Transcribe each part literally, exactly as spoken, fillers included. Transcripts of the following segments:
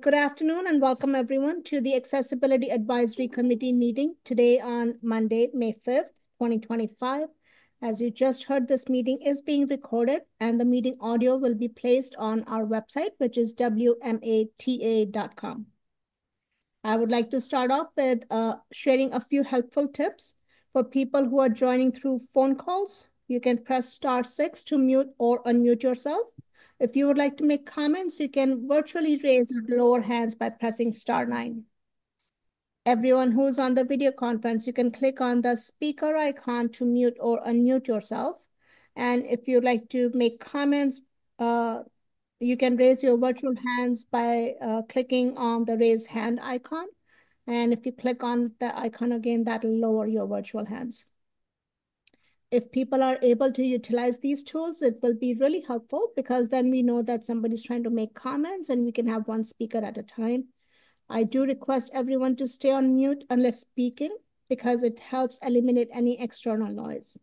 good afternoon and welcome everyone to the Accessibility Advisory Committee meeting today on Monday, May fifth, twenty twenty-five. As you just heard, this meeting is being recorded and the meeting audio will be placed on our website, which is W M A T A dot com. I would like to start off with uh, sharing a few helpful tips for people who are joining through phone calls. You can press star six to mute or unmute yourself. If you would like to make comments, you can virtually raise your lower hands by pressing star nine. Everyone who's on the video conference, you can click on the speaker icon to mute or unmute yourself. And if you'd like to make comments, uh, you can raise your virtual hands by uh, clicking on the raise hand icon. And if you click on the icon again, that'll lower your virtual hands. If people are able to utilize these tools, it will be really helpful because then we know that somebody's trying to make comments and we can have one speaker at a time. I do request everyone to stay on mute unless speaking because it helps eliminate any external noise.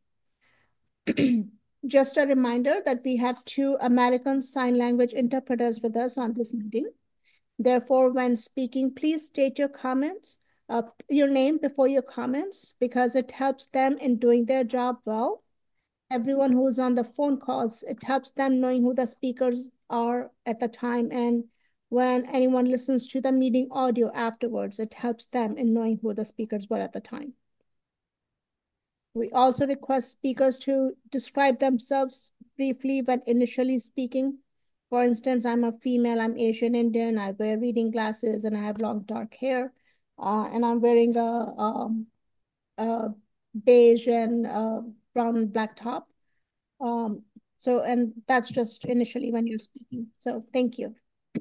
Just a reminder that we have two American Sign Language interpreters with us on this meeting. Therefore, when speaking, please state your comments, uh, your name before your comments, because it helps them in doing their job well. Everyone who's on the phone calls, it helps them knowing who the speakers are at the time. And when anyone listens to the meeting audio afterwards, it helps them in knowing who the speakers were at the time. We also request speakers to describe themselves briefly when initially speaking. For instance, I'm a female, I'm Asian Indian, I wear reading glasses, and I have long dark hair, uh, and I'm wearing a, um, a beige and uh, brown and black top. Um, so, and that's just initially when you're speaking. So thank you.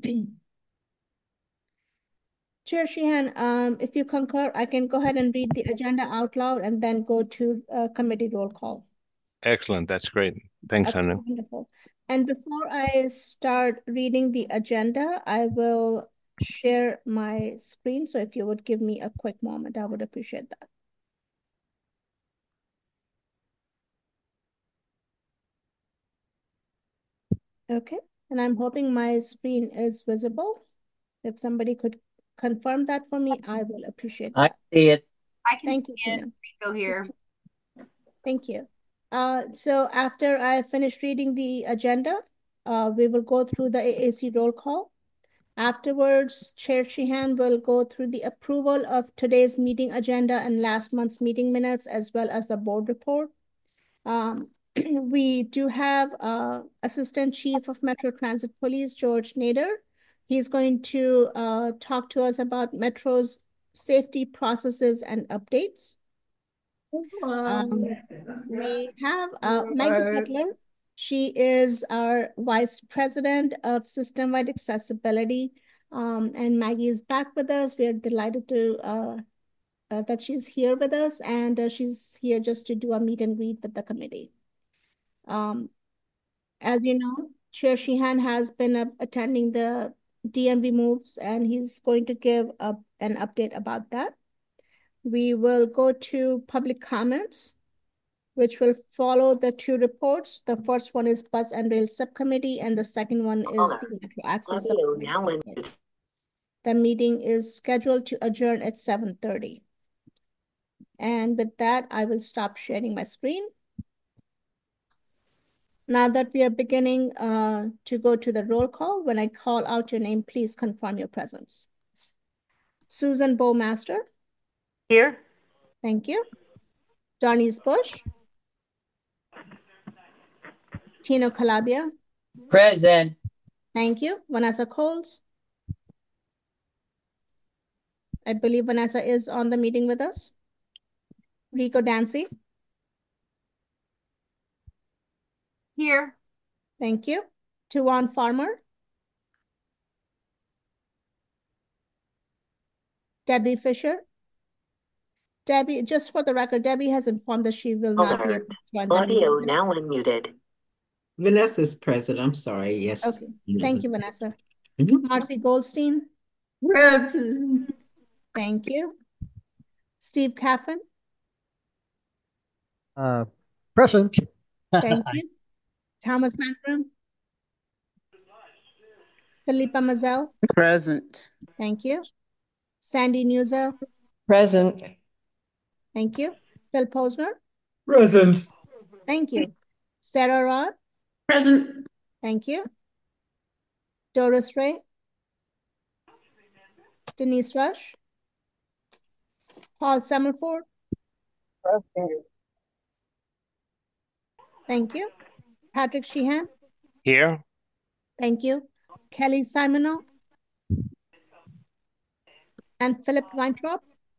Chair Sheehan, um, if you concur, I can go ahead and read the agenda out loud and then go to uh, committee roll call. Excellent. That's great. Thanks, Okay, Anu. wonderful. And before I start reading the agenda, I will share my screen. So if you would give me a quick moment, I would appreciate that. Okay, and I'm hoping my screen is visible. If somebody could confirm that for me, I will appreciate that. I see it. I can Thank see you, it. Tina. Go here. Thank you. Uh, so after I finish reading the agenda, uh, we will go through the A A C roll call. Afterwards, Chair Sheehan will go through the approval of today's meeting agenda and last month's meeting minutes, as well as the board report. Um, we do have uh, Assistant Chief of Metro Transit Police, George Nader. He's going to uh, talk to us about Metro's safety processes and updates. Um, we have uh, Maggie Butler. She is our Vice President of System-Wide Accessibility. Um, and Maggie is back with us. We are delighted to uh, uh, that she's here with us, and uh, she's here just to do a meet and greet with the committee. Um, as you know, Chair Sheehan has been uh, attending the D M V moves, and he's going to give a, an update about that. We will go to public comments, which will follow the two reports. The first one is Bus and Rail Subcommittee, and the second one is the Metro Access Subcommittee. The meeting is scheduled to adjourn at seven thirty. And with that, I will stop sharing my screen. Now that we are beginning uh, to go to the roll call, when I call out your name, please confirm your presence. Susan Bowmaster. Here. Thank you. Darnice Bush. Tino Calabia. Present. Thank you. Vanessa Coles. I believe Vanessa is on the meeting with us. Rico Dancy. Here. Thank you. Tuan Farmer. Debbie Fisher. Debbie, just for the record, Debbie has informed us she will not be able to join the meeting. Audio now unmuted. Vanessa's present. I'm sorry. Yes. Okay. Thank you, Vanessa. Mhm. Marcy Goldstein. Present. Thank you. Steve Caffin. Uh, present. Thank you. Thomas Mathurin. Philippa Mazel. Present. Thank you. Sandy Newsel. Present. Thank you. Phil Posner. Present. Thank you. Sarah Rod. Present. Thank you. Doris Ray. Denise Rush. Paul Summerford. Present. Thank you. Patrick Sheehan. Here. Thank you. Kelly Simonow. And Philip Weintraub.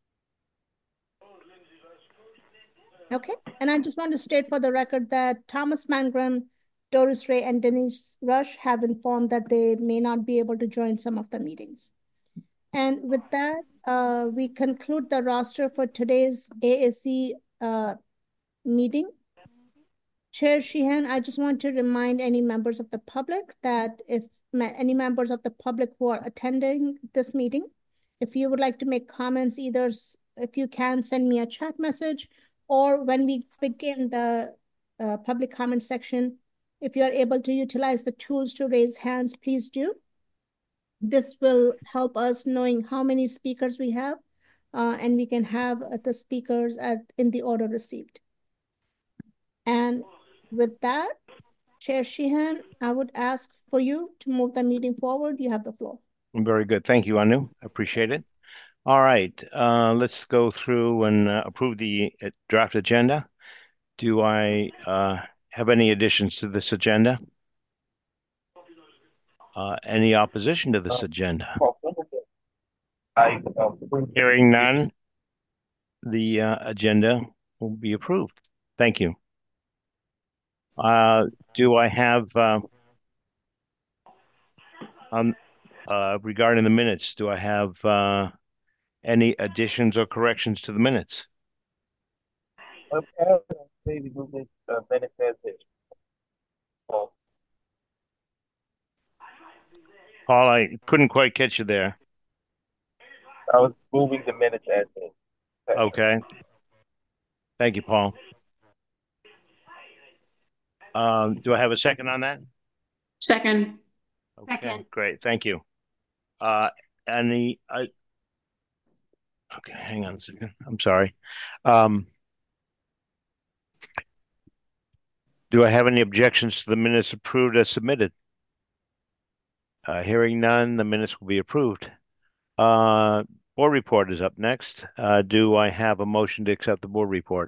Okay, and I just want to state for the record that Thomas Mangrum, Doris Ray, and Denise Rush have informed that they may not be able to join some of the meetings. And with that, uh, we conclude the roster for today's A A C uh, meeting. Chair Sheehan, I just want to remind any members of the public that if any members of the public who are attending this meeting, if you would like to make comments, either if you can send me a chat message, or when we begin the uh, public comment section, if you are able to utilize the tools to raise hands, please do. This will help us knowing how many speakers we have, uh, and we can have the speakers at, in the order received. And with that, Chair Sheehan, I would ask for you to move the meeting forward. You have the floor. Very good. Thank you, Anu. I appreciate it. All right, uh, let's go through and uh, approve the uh, draft agenda. Do I uh, have any additions to this agenda? Uh, any opposition to this agenda? I, Hearing none, the uh, agenda will be approved. Thank you. Uh, do I have, uh, um, uh, regarding the minutes, do I have uh, any additions or corrections to the minutes? Okay, maybe move this uh, minutes as is. Well, Paul, I couldn't quite catch you there. I was moving the minutes as is. Okay. Thank you, Paul. Um, do I have a second on that? Second. Okay, Second. great. Thank you. Uh, any, I, okay, hang on a second. I'm sorry. Um, do I have any objections to the minutes approved as submitted? Uh, hearing none, the minutes will be approved. Uh, board report is up next. Uh, do I have a motion to accept the board report?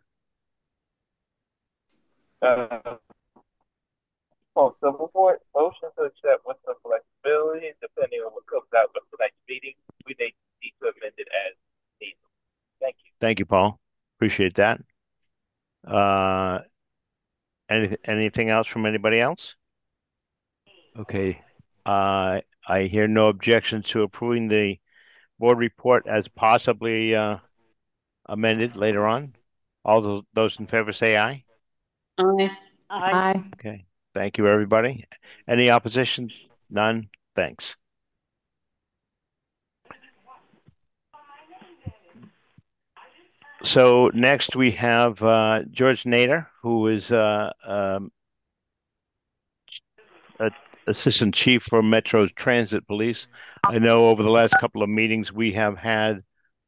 Uh, oh, so before motion to accept with some flexibility, depending on what comes out with tonight's meeting, we may need to amend it as needed. Thank you. Thank you, Paul. Appreciate that. Uh, any, anything else from anybody else? Okay. Uh, I hear no objections to approving the board report as possibly uh, amended later on. All those, those in favor say aye. Aye. Aye. Okay. Thank you, everybody. Any opposition? None? Thanks. So next we have uh, George Nader, who is uh, um, a Assistant Chief for Metro Transit Police. I know over the last couple of meetings we have had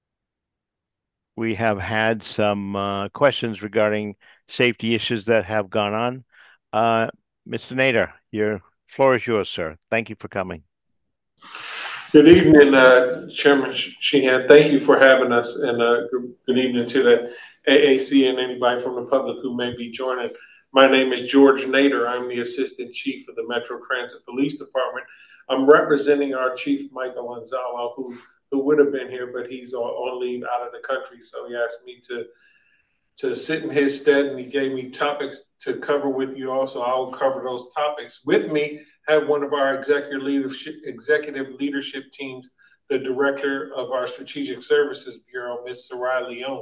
we have had some uh, questions regarding safety issues that have gone on. Uh, Mister Nader, your floor is yours, sir. Thank you for coming. Good evening, uh, Chairman Sheehan. Thank you for having us, and uh, good evening to the A A C and anybody from the public who may be joining. My name is George Nader. I'm the Assistant Chief of the Metro Transit Police Department. I'm representing our Chief, Michael Anzalo, who, who would have been here, but he's on, on leave out of the country. So he asked me to, to sit in his stead, and he gave me topics to cover with you also. I will cover those topics. With me, have one of our executive leadership, executive leadership teams, the Director of our Strategic Services Bureau, Miz Sarai Leon.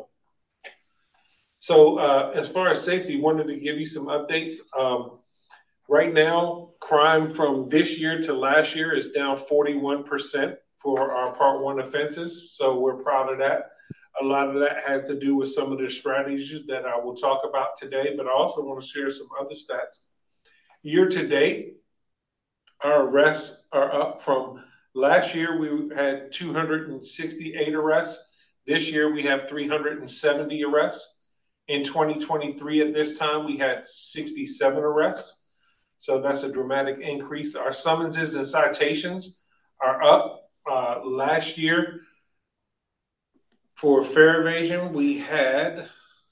So uh, as far as safety, wanted to give you some updates. Um, right now, crime from this year to last year is down forty-one percent for our Part One offenses. So we're proud of that. A lot of that has to do with some of the strategies that I will talk about today, but I also want to share some other stats. Year to date, our arrests are up from Last year, we had two hundred sixty-eight arrests. This year, we have three hundred seventy arrests. In twenty twenty-three, at this time, we had sixty-seven arrests. So that's a dramatic increase. Our summonses and citations are up. Uh, last year, for fare evasion, we had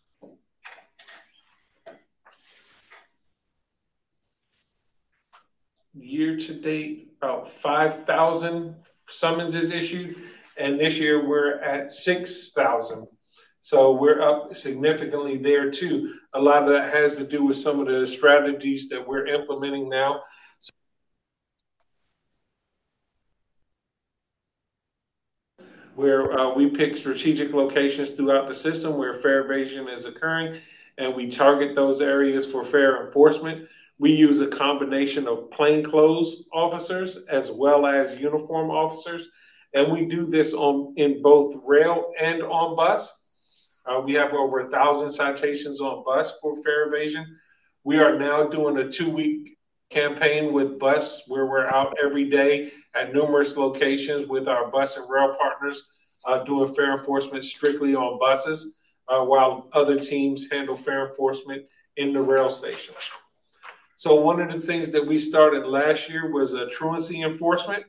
year to date about five thousand summonses issued, and this year we're at six thousand. So we're up significantly there too. A lot of that has to do with some of the strategies that we're implementing now. Where uh, we pick strategic locations throughout the system where fare evasion is occurring, and we target those areas for fare enforcement. We use a combination of plainclothes officers as well as uniform officers, and we do this on in both rail and on bus. Uh, we have over a thousand citations on bus for fare evasion. We are now doing a two-week campaign with bus where we're out every day at numerous locations with our bus and rail partners uh, doing fare enforcement strictly on buses, uh, while other teams handle fare enforcement in the rail stations. So one of the things that we started last year was a truancy enforcement.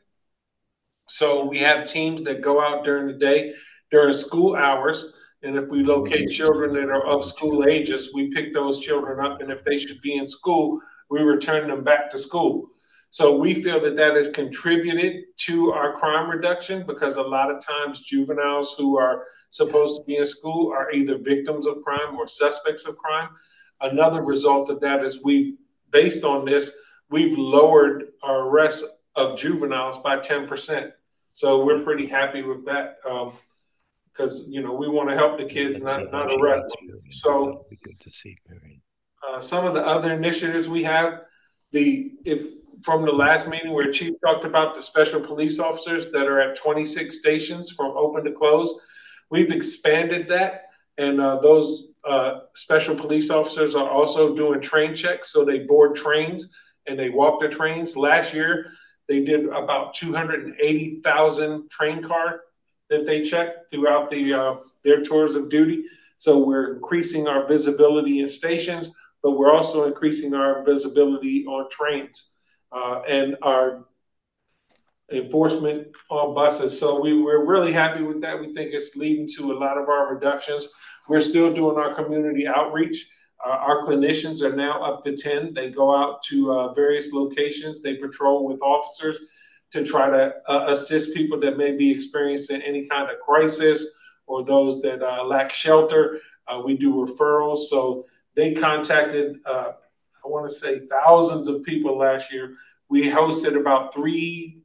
So we have teams that go out during the day, during school hours, and if we locate children that are of school ages, we pick those children up, and if they should be in school, we return them back to school. So we feel that that has contributed to our crime reduction, because a lot of times juveniles who are supposed to be in school are either victims of crime or suspects of crime. Another result of that is we've, based on this, we've lowered our arrests of juveniles by ten percent. So we're pretty happy with that, um, because, you know, we want to help the kids, not, not arrest them. So uh, some of the other initiatives we have, the if from the last meeting where Chief talked about the special police officers that are at twenty-six stations from open to close, we've expanded that, and uh, those uh, special police officers are also doing train checks. So they board trains and they walk the trains. Last year, they did about two hundred eighty thousand train car that they checked throughout the uh, their tours of duty. So we're increasing our visibility in stations, but we're also increasing our visibility on trains uh, and our enforcement on buses. So we, we're really happy with that. We think it's leading to a lot of our reductions. We're still doing our community outreach. Uh, our clinicians are now up to ten. They go out to uh, various locations. They patrol with officers to try to uh, assist people that may be experiencing any kind of crisis or those that uh, lack shelter. Uh, we do referrals. So they contacted, uh, I want to say, thousands of people last year. We hosted about three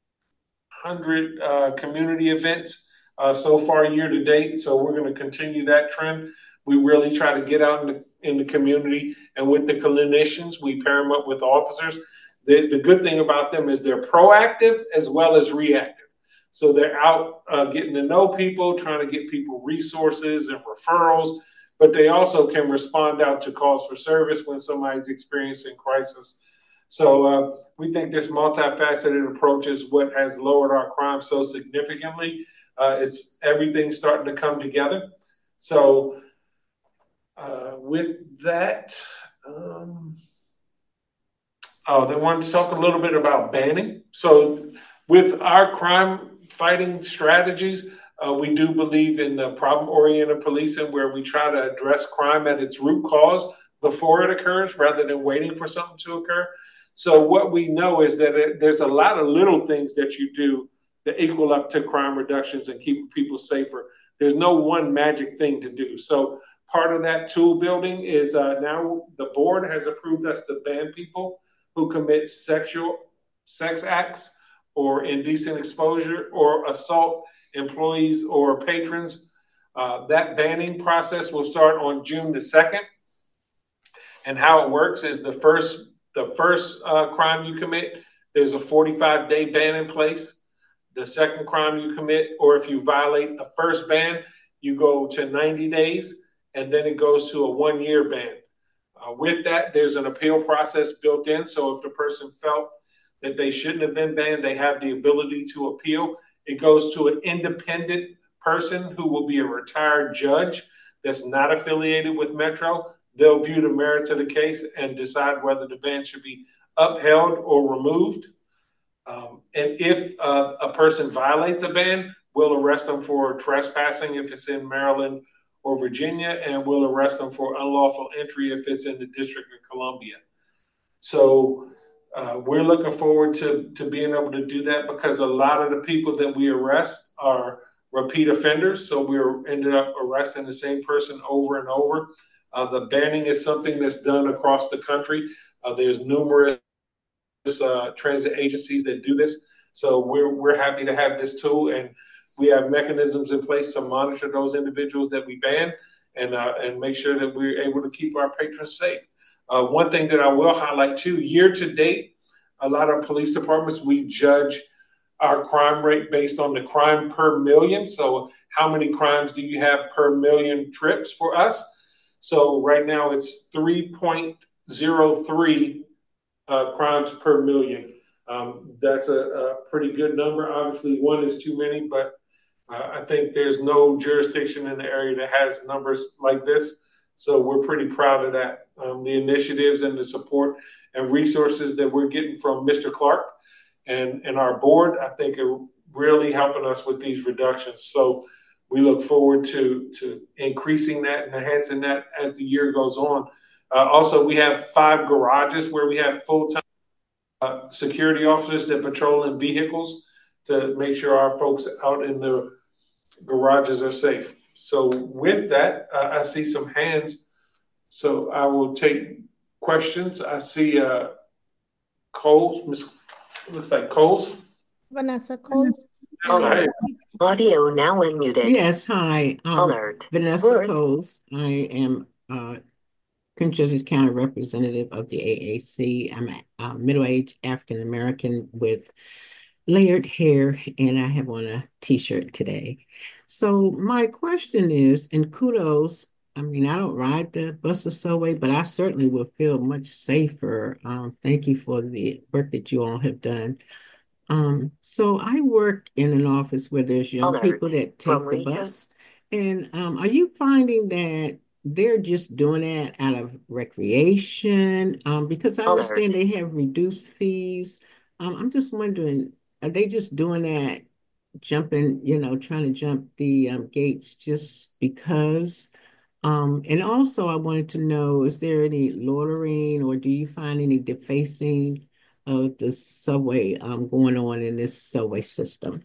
hundred uh, community events uh, so far year to date. So we're going to continue that trend. We really try to get out in the, in the community, and with the clinicians, we pair them up with officers. The, the good thing about them is they're proactive as well as reactive. So they're out uh, getting to know people, trying to get people resources and referrals, but they also can respond out to calls for service when somebody's experiencing crisis. So uh, we think this multifaceted approach is what has lowered our crime so significantly. Uh, it's everything starting to come together. So uh, with that, um, oh, they wanted to talk a little bit about banning. So with our crime fighting strategies, uh, we do believe in the problem-oriented policing, where we try to address crime at its root cause before it occurs rather than waiting for something to occur. So what we know is that it, there's a lot of little things that you do that equal up to crime reductions and keep people safer. There's no one magic thing to do. So part of that tool building is uh, now the board has approved us to ban people who commit sexual sex acts or indecent exposure or assault employees or patrons. Uh, that banning process will start on June the second. And how it works is the first the first uh, crime you commit, there's a forty-five day ban in place. The second crime you commit, or if you violate the first ban, you go to ninety days, and then it goes to a one year ban. Uh, with that, there's an appeal process built in. So if the person felt that they shouldn't have been banned, they have the ability to appeal. It goes to an independent person who will be a retired judge that's not affiliated with Metro. They'll view the merits of the case and decide whether the ban should be upheld or removed. Um, and if uh, a person violates a ban, we'll arrest them for trespassing if it's in Maryland or Virginia, and we'll arrest them for unlawful entry if it's in the District of Columbia. So uh, we're looking forward to, to being able to do that, because a lot of the people that we arrest are repeat offenders. So we're ended up arresting the same person over and over. Uh, the banning is something that's done across the country. Uh, there's numerous uh, transit agencies that do this. So we're, we're happy to have this tool, and we have mechanisms in place to monitor those individuals that we ban, and, uh, and make sure that we're able to keep our patrons safe. Uh, one thing that I will highlight too, year to date, a lot of police departments, we judge our crime rate based on the crime per million. So how many crimes do you have per million trips for us? So right now it's three point zero three uh, crimes per million. Um, that's a, a pretty good number. Obviously one is too many, but uh, I think there's no jurisdiction in the area that has numbers like this. So we're pretty proud of that. Um, the initiatives and the support and resources that we're getting from Mister Clark and, and our board, I think are really helping us with these reductions. So we look forward to, to increasing that and enhancing that as the year goes on. Uh, also, we have five garages where we have full-time uh, security officers that patrol in vehicles to make sure our folks out in the garages are safe. So with that, uh, I see some hands. So I will take questions. I see uh, Coles, Miss looks like Coles. Vanessa Coles. Hi. Audio now unmuted. Yes, hi. Um, Alert. Vanessa Word. Coles. I am uh, Contiguous County representative of the A A C. I'm a uh, middle-aged African American with layered hair, and I have on a t-shirt today. So my question is, and kudos, I mean, I don't ride the bus or subway, but I certainly will feel much safer. Um, thank you for the work that you all have done. Um, so I work in an office where there's young Alert. people that take From the Rita. bus. And um, are you finding that they're just doing that out of recreation? Um, because I understand Alert. they have reduced fees. Um, I'm just wondering, are they just doing that, jumping, you know, trying to jump the um, gates just because? Um, and also I wanted to know, is there any loitering, or do you find any defacing of the subway um, going on in this subway system?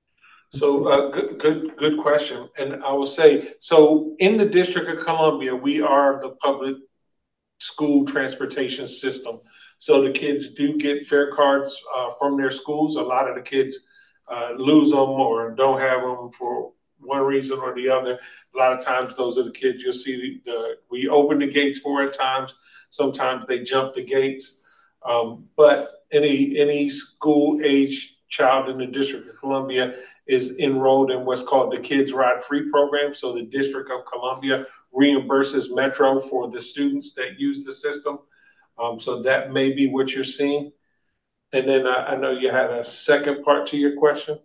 So uh, good, good, good question. And I will say, so in the District of Columbia, we are the public school transportation system. So the kids do get fare cards uh, from their schools. A lot of the kids uh, lose them or don't have them for one reason or the other. A lot of times those are the kids you'll see the, the we open the gates for at times. Sometimes they jump the gates. Um, but any any school age child in the District of Columbia is enrolled in what's called the Kids Ride Free program. So the District of Columbia reimburses Metro for the students that use the system. Um, so that may be what you're seeing. And then I, I know you had a second part to your question.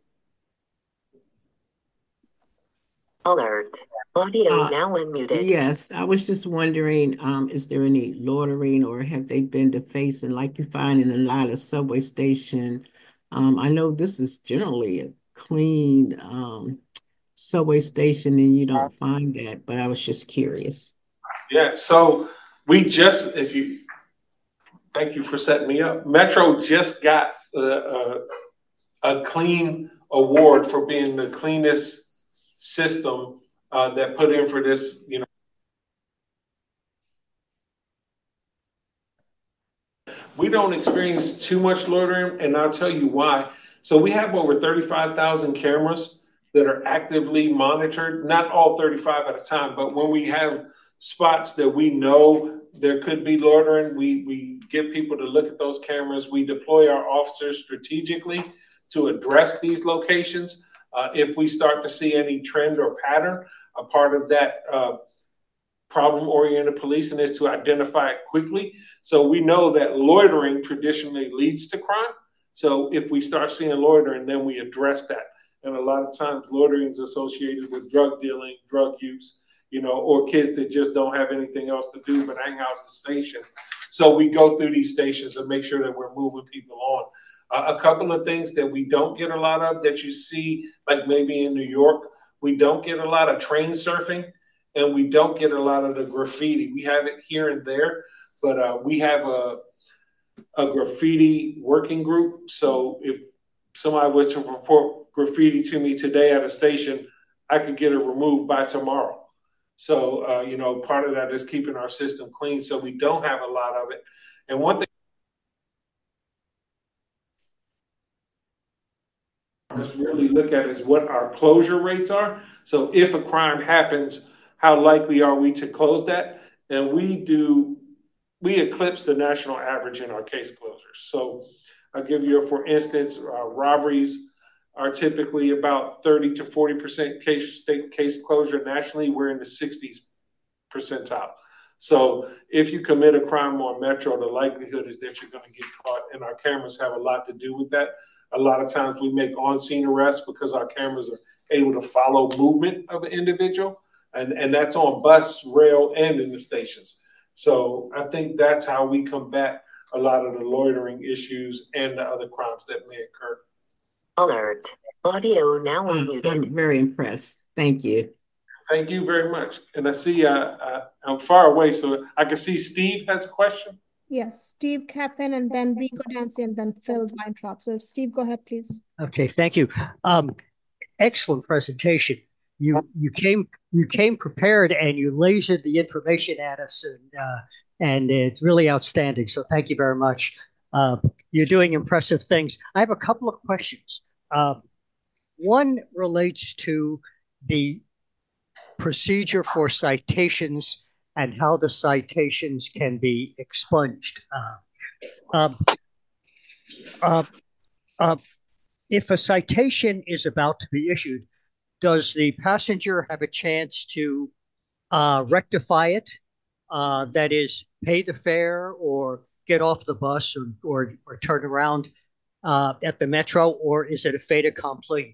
Alert. Audio Uh, now unmuted. Yes, I was just wondering, um, is there any loitering, or have they been defacing like you find in a lot of subway station? Um, I know this is generally a clean um, subway station and you don't find that, but I was just curious. Yeah, so we just, if you, thank you for setting me up. Metro just got uh, uh, a clean award for being the cleanest system uh, that put in for this, you know. We don't experience too much loitering, and I'll tell you why. So we have over thirty-five thousand cameras that are actively monitored, not all thirty-five at a time, but when we have spots that we know there could be loitering, we, we get people to look at those cameras. We deploy our officers strategically to address these locations. Uh, if we start to see any trend or pattern, a part of that uh, problem-oriented policing is to identify it quickly. So we know that loitering traditionally leads to crime. So if we start seeing loitering, then we address that. And a lot of times loitering is associated with drug dealing, drug use, you know, or kids that just don't have anything else to do but hang out at the station. So we go through these stations and make sure that we're moving people on. Uh, a couple of things that we don't get a lot of that you see, like maybe in New York, we don't get a lot of train surfing, and we don't get a lot of the graffiti. We have it here and there, but uh, we have a, a graffiti working group. So if somebody was to report graffiti to me today at a station, I could get it removed by tomorrow. So, uh, you know, part of that is keeping our system clean. So we don't have a lot of it. And one thing let's really look at is what our closure rates are. So if a crime happens, how likely are we to close that? And we do, we eclipse the national average in our case closures. So I'll give you, a, for instance, uh, robberies are typically about thirty to forty percent case state case closure. Nationally, we're in the sixties percentile. So if you commit a crime on Metro, the likelihood is that you're going to get caught, and our cameras have a lot to do with that. A lot of times we make on-scene arrests because our cameras are able to follow movement of an individual, and, and that's on bus, rail, and in the stations. So I think that's how we combat a lot of the loitering issues and the other crimes that may occur. Alert. Audio now unmuted. I'm very impressed. Thank you. Thank you very much. And I see uh, uh, I'm far away, so I can see Steve has a question. Yes, Steve Kappen, and then Rico Dancy, and then Phil Weintraub. So Steve, go ahead, please. Okay, thank you. Um, excellent presentation. You you came you came prepared, and you lasered the information at us, and uh, and it's really outstanding. So thank you very much. Uh, you're doing impressive things. I have a couple of questions. Uh, one relates to the procedure for citations and how the citations can be expunged. Uh, um, uh, uh, if a citation is about to be issued, does the passenger have a chance to uh, rectify it? Uh, that is, pay the fare or get off the bus or, or, or turn around uh, at the Metro, or is it a fait accompli?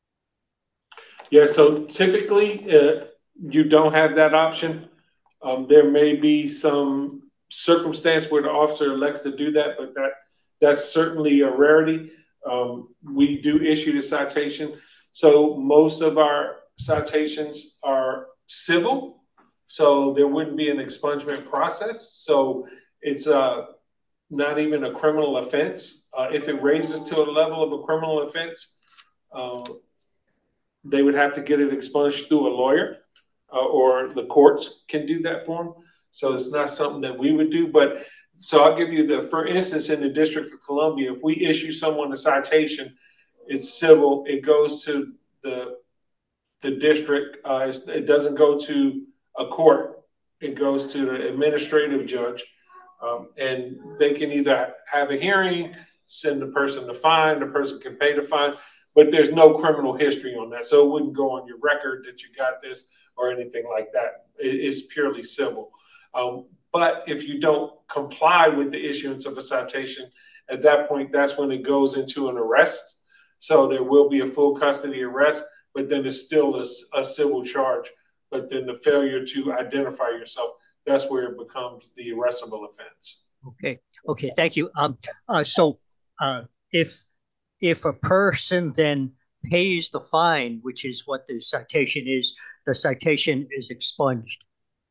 Yeah, so typically uh, you don't have that option. Um, there may be some circumstance where the officer elects to do that, but that that's certainly a rarity. Um, we do issue the citation. So most of our citations are civil, so there wouldn't be an expungement process. So it's uh, not even a criminal offense. Uh, if it raises to a level of a criminal offense, uh, they would have to get it expunged through a lawyer, uh, or the courts can do that for them. So it's not something that we would do. But so I'll give you the, for instance, in the District of Columbia, if we issue someone a citation, it's civil. It goes to the the district. Uh, it doesn't go to a court. It goes to the administrative judge, um, and they can either have a hearing, send the person the fine. The person can pay the fine, but there's no criminal history on that, so it wouldn't go on your record that you got this or anything like that. It, it's purely civil. Um, but if you don't comply with the issuance of a citation, at that point, that's when it goes into an arrest. So there will be a full custody arrest, but then it's still a, a civil charge. But then the failure to identify yourself, that's where it becomes the arrestable offense. Okay. Okay. Thank you. Um. Uh, so, uh, if if a person then pays the fine, which is what the citation is, the citation is expunged.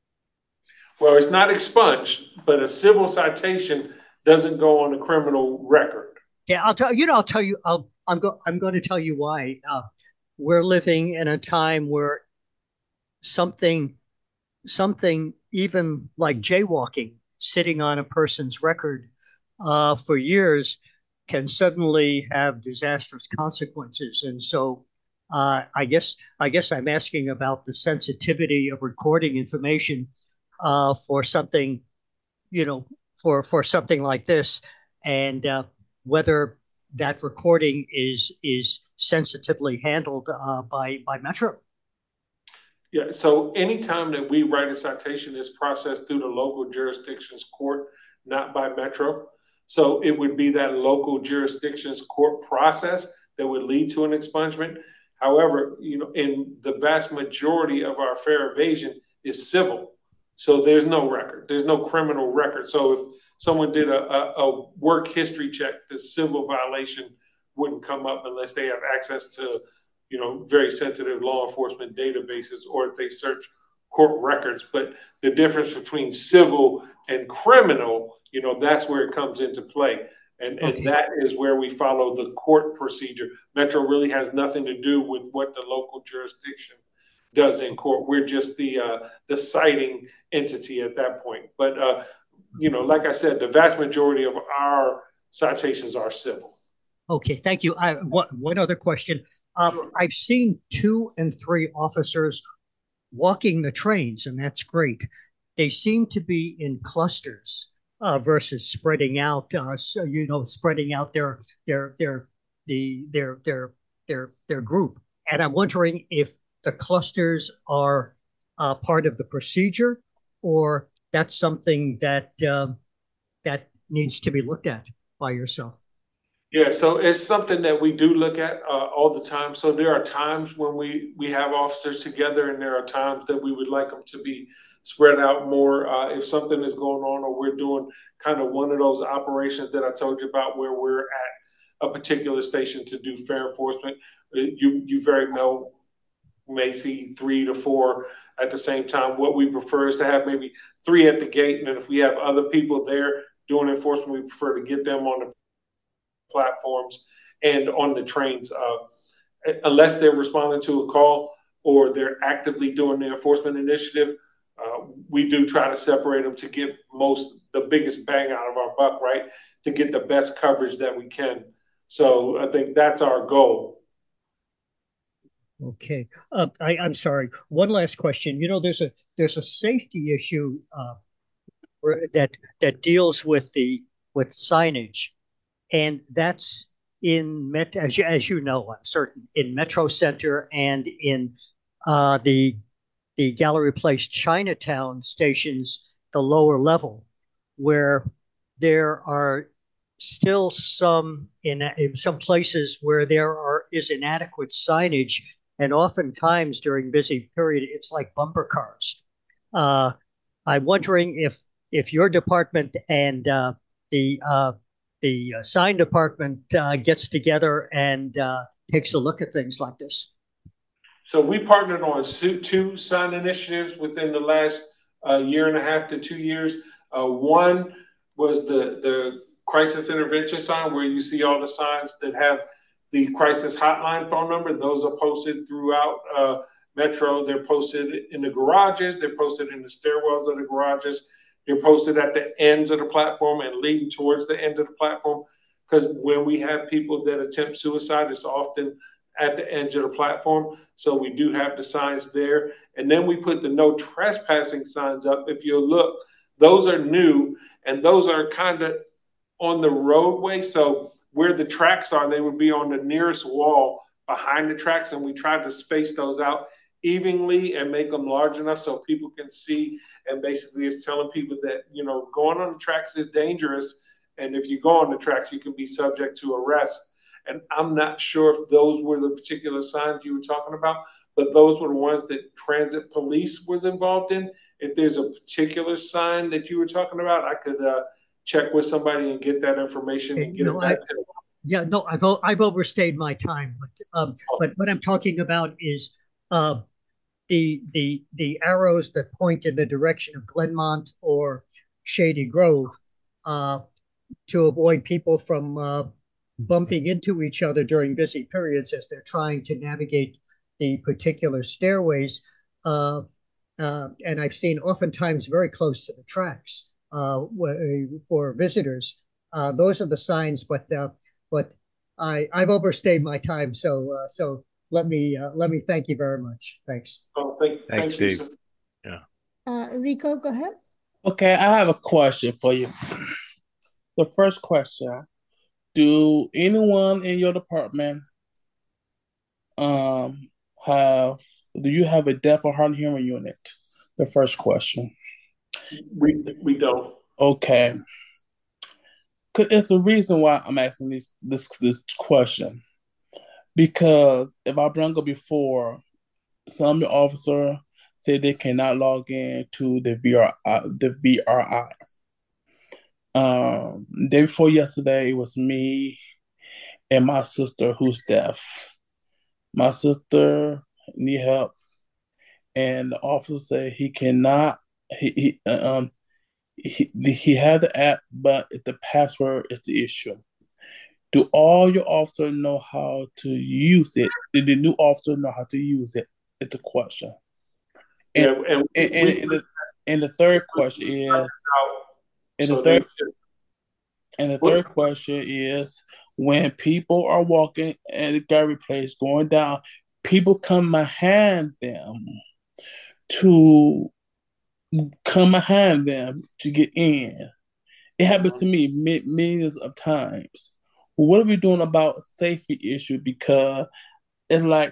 Well, it's not expunged, but a civil citation doesn't go on a criminal record. Yeah, I'll tell you. Know, I'll tell you. I'll. I'm go. I'm going to tell you why. Uh, we're living in a time where something, something even like jaywalking, sitting on a person's record uh, for years, can suddenly have disastrous consequences. And so, uh, I guess. I guess I'm asking about the sensitivity of recording information uh, for something, you know, for for something like this, and uh, whether that recording is is sensitively handled uh, by by Metro. Yeah. So anytime that we write a citation, it's processed through the local jurisdiction's court, not by Metro. So it would be that local jurisdiction's court process that would lead to an expungement. However, you know, in the vast majority of our fare evasion is civil. So there's no record. There's no criminal record. So if someone did a, a, a work history check, the civil violation wouldn't come up unless they have access to, you know, very sensitive law enforcement databases, or if they search court records. But the difference between civil and criminal, you know, that's where it comes into play. And, Okay. and that is where we follow the court procedure. Metro really has nothing to do with what the local jurisdiction does in court. We're just the uh, the citing entity at that point. But, uh, you know, like I said, the vast majority of our citations are civil. Okay, thank you. I, one, one other question. Um, I've seen two and three officers walking the trains, and that's great. They seem to be in clusters uh, versus spreading out. Uh, so, you know, spreading out their their their the their their their their group. And I'm wondering if the clusters are uh, part of the procedure, or that's something that um, that needs to be looked at by yourself. Yeah, so it's something that we do look at uh, all the time. So there are times when we we have officers together, and there are times that we would like them to be spread out more. Uh, if something is going on, or we're doing kind of one of those operations that I told you about, where we're at a particular station to do fare enforcement, you you very well may see three to four at the same time. What we prefer is to have maybe three at the gate, and then if we have other people there doing enforcement, we prefer to get them on the platforms and on the trains, uh, unless they're responding to a call or they're actively doing the enforcement initiative. Uh, we do try to separate them to get most the biggest bang out of our buck, right? To get the best coverage that we can. So I think that's our goal. Okay, uh, I, I'm sorry. One last question. You know, there's a there's a safety issue uh, that that deals with the with signage. And that's in Met, as you, as you know, I'm certain, in Metro Center and in uh, the the Gallery Place Chinatown stations, the lower level, where there are still some in, in some places where there are is inadequate signage, and oftentimes during busy period, it's like bumper cars. Uh, I'm wondering if if your department and uh, the uh, the uh, sign department uh, gets together and uh, takes a look at things like this. So we partnered on two sign initiatives within the last uh, year and a half to two years. Uh, one was the, the crisis intervention sign, where you see all the signs that have the crisis hotline phone number. Those are posted throughout uh, Metro. They're posted in the garages. They're posted in the stairwells of the garages. They're posted at the ends of the platform and leading towards the end of the platform. Because when we have people that attempt suicide, it's often at the edge of the platform. So we do have the signs there. And then we put the no trespassing signs up. If you look, those are new, and those are kind of on the roadway. So where the tracks are, they would be on the nearest wall behind the tracks. And we tried to space those out evenly and make them large enough so people can see. And basically it's telling people that, you know, going on the tracks is dangerous. And if you go on the tracks, you can be subject to arrest. And I'm not sure if those were the particular signs you were talking about, but those were the ones that Transit Police was involved in. If there's a particular sign that you were talking about, I could uh, check with somebody and get that information and get no, it back I, to them. Yeah, no, I've I've overstayed my time, but um, oh. but what I'm talking about is uh, the the the arrows that point in the direction of Glenmont or Shady Grove uh, to avoid people from uh, bumping into each other during busy periods as they're trying to navigate the particular stairways. Uh, uh, and I've seen oftentimes very close to the tracks uh, for visitors. Uh, those are the signs, but uh, but I I've overstayed my time, so uh, so let me uh, let me thank you very much. Thanks. Oh, thank, Thanks, thank Steve. You, yeah. Uh, Rico, go ahead. Okay, I have a question for you. The first question: do anyone in your department um have do you have a deaf or hard hearing unit? The first question. We we don't. Okay. 'cause it's the reason why I'm asking this this this question. Because if I bring up before, some officer said they cannot log in to the V R I, the V R I. Um, day before yesterday, it was me and my sister who's deaf. My sister need help, and the officer said he cannot. He, he um he he had the app, but the password is the issue. Do all your officers know how to use it? Did the new officer know how to use it? Is the question. And Yeah, and we- and, and, we- and the, and the third question is, and the So third they should- and the What- third question is, when people are walking at the Gary Place going down, people come behind them to come behind them to get in. It happened to me mi- millions of times. What are we doing about safety issue? Because it's like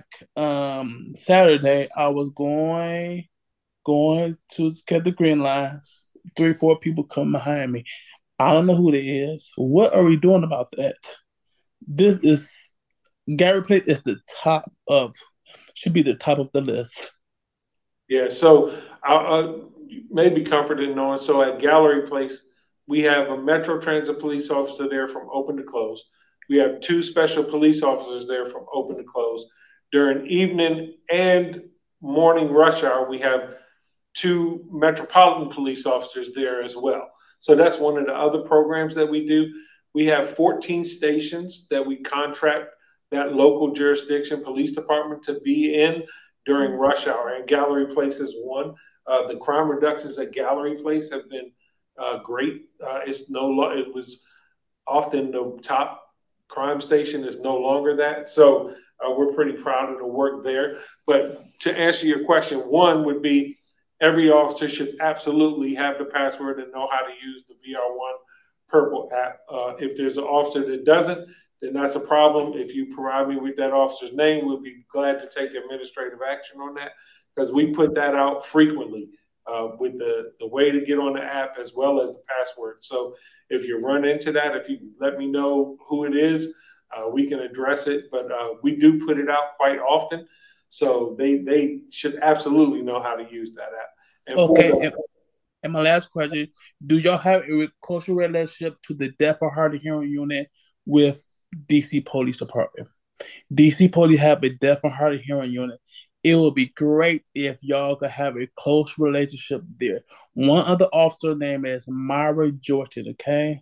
um, Saturday, I was going going to get the green lights. Three, four people come behind me. I don't know who it is. What are we doing about that? This is Gary Place is the top of should be the top of the list. Yeah, so I, I may be comforted in knowing. So at Gallery Place, we have a Metro Transit police officer there from open to close. We have two special police officers there from open to close. During evening and morning rush hour, we have two Metropolitan police officers there as well. So that's one of the other programs that we do. We have fourteen stations that we contract that local jurisdiction police department to be in during rush hour, and Gallery Place is one. Uh, the crime reductions at Gallery Place have been uh, great. Uh, it's no, lo- it was often the top crime station is no longer that. So uh, we're pretty proud of the work there. But to answer your question, one would be every officer should absolutely have the password and know how to use the V R one Purple app. Uh, if there's an officer that doesn't, then that's a problem. If you provide me with that officer's name, we'll be glad to take administrative action on that, because we put that out frequently uh, with the, the way to get on the app as well as the password. So if you run into that, if you let me know who it is, uh, we can address it. But uh, we do put it out quite often. So they, they should absolutely know how to use that app. And Okay, for- and, and my last question, do y'all have a closer relationship to the deaf or hard of hearing unit with D C Police Department? D C Police have a deaf and hard of hearing unit. It would be great if y'all could have a close relationship there. One other officer name is Myra Jordan, okay?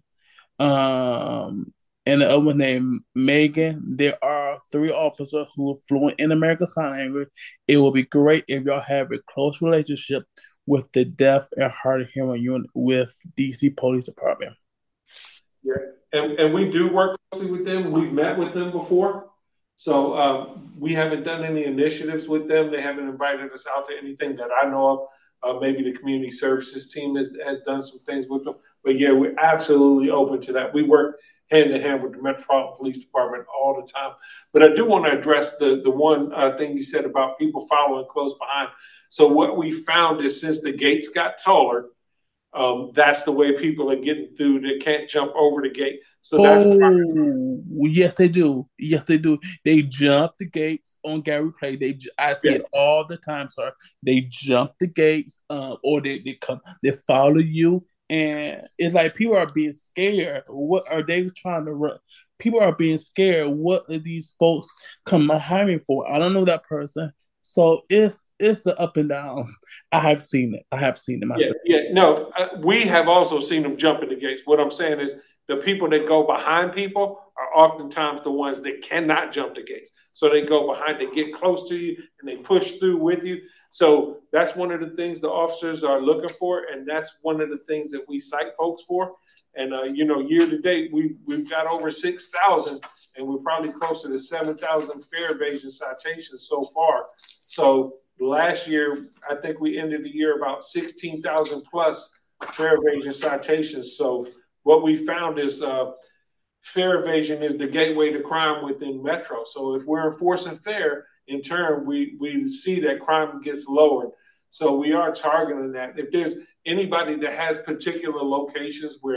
Um, and the other one named Megan. There are three officers who are fluent in American Sign Language. It would be great if y'all have a close relationship with the deaf and hard of hearing unit with D C Police Department. Yeah, and, and we do work closely with them. We've met with them before. So um, we haven't done any initiatives with them. They haven't invited us out to anything that I know of. Uh, maybe the community services team has, has done some things with them. But yeah, we're absolutely open to that. We work hand in hand with the Metropolitan Police Department all the time. But I do want to address the, the one uh, thing you said about people following close behind. So what we found is since the gates got taller, um, that's the way people are getting through. They can't jump over the gate. So that's Oh, yes, they do. Yes, they do. They jump the gates on Gary Place. They, j- I see Yeah. it all the time, sir. They jump the gates, um, or they, they come, they follow you, and it's like people are being scared. What are they trying to run? People are being scared. What are these folks come behind me for? I don't know that person. So it's it's the up and down. I have seen it. I have seen it Yeah, myself. yeah, no, uh, we have also seen them jumping the gates. What I'm saying is the people that go behind people are oftentimes the ones that cannot jump the gates. So they go behind, they get close to you and they push through with you. So that's one of the things the officers are looking for. And that's one of the things that we cite folks for. And, uh, you know, year to date, we, we've got over six thousand and we're probably closer to seven thousand fare evasion citations so far. So last year, I think we ended the year about sixteen thousand plus fare evasion citations. So what we found is uh, fare evasion is the gateway to crime within Metro. So if we're enforcing fare, in turn, we, we see that crime gets lowered. So we are targeting that. If there's anybody that has particular locations where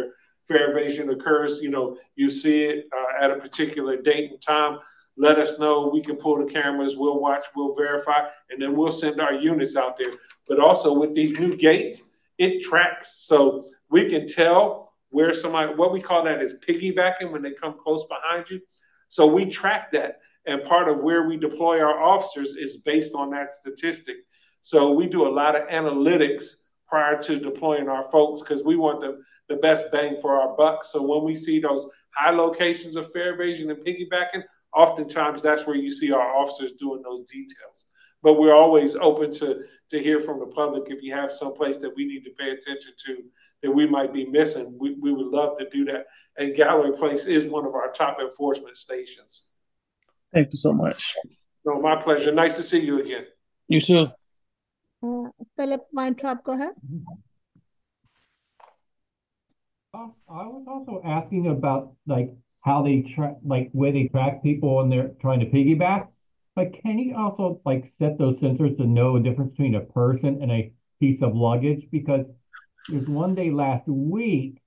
fair evasion occurs, you know, you see it uh, at a particular date and time, let us know. We can pull the cameras, we'll watch, we'll verify, and then we'll send our units out there. But also with these new gates, it tracks. So we can tell where somebody, what we call that is piggybacking when they come close behind you. So we track that. And part of where we deploy our officers is based on that statistic. So we do a lot of analytics prior to deploying our folks because we want the, the best bang for our buck. So when we see those high locations of fair evasion and piggybacking, oftentimes that's where you see our officers doing those details. But we're always open to, to hear from the public. If you have someplace that we need to pay attention to that we might be missing, we, we would love to do that. And Gallery Place is one of our top enforcement stations. Thank you so much. No, my pleasure. Nice to see you again. You too. Uh, Philip Weintraub, go ahead. Uh, I was also asking about like how they track, like where they track people when they're trying to piggyback. But can you also like set those sensors to know the difference between a person and a piece of luggage? Because there's one day last week,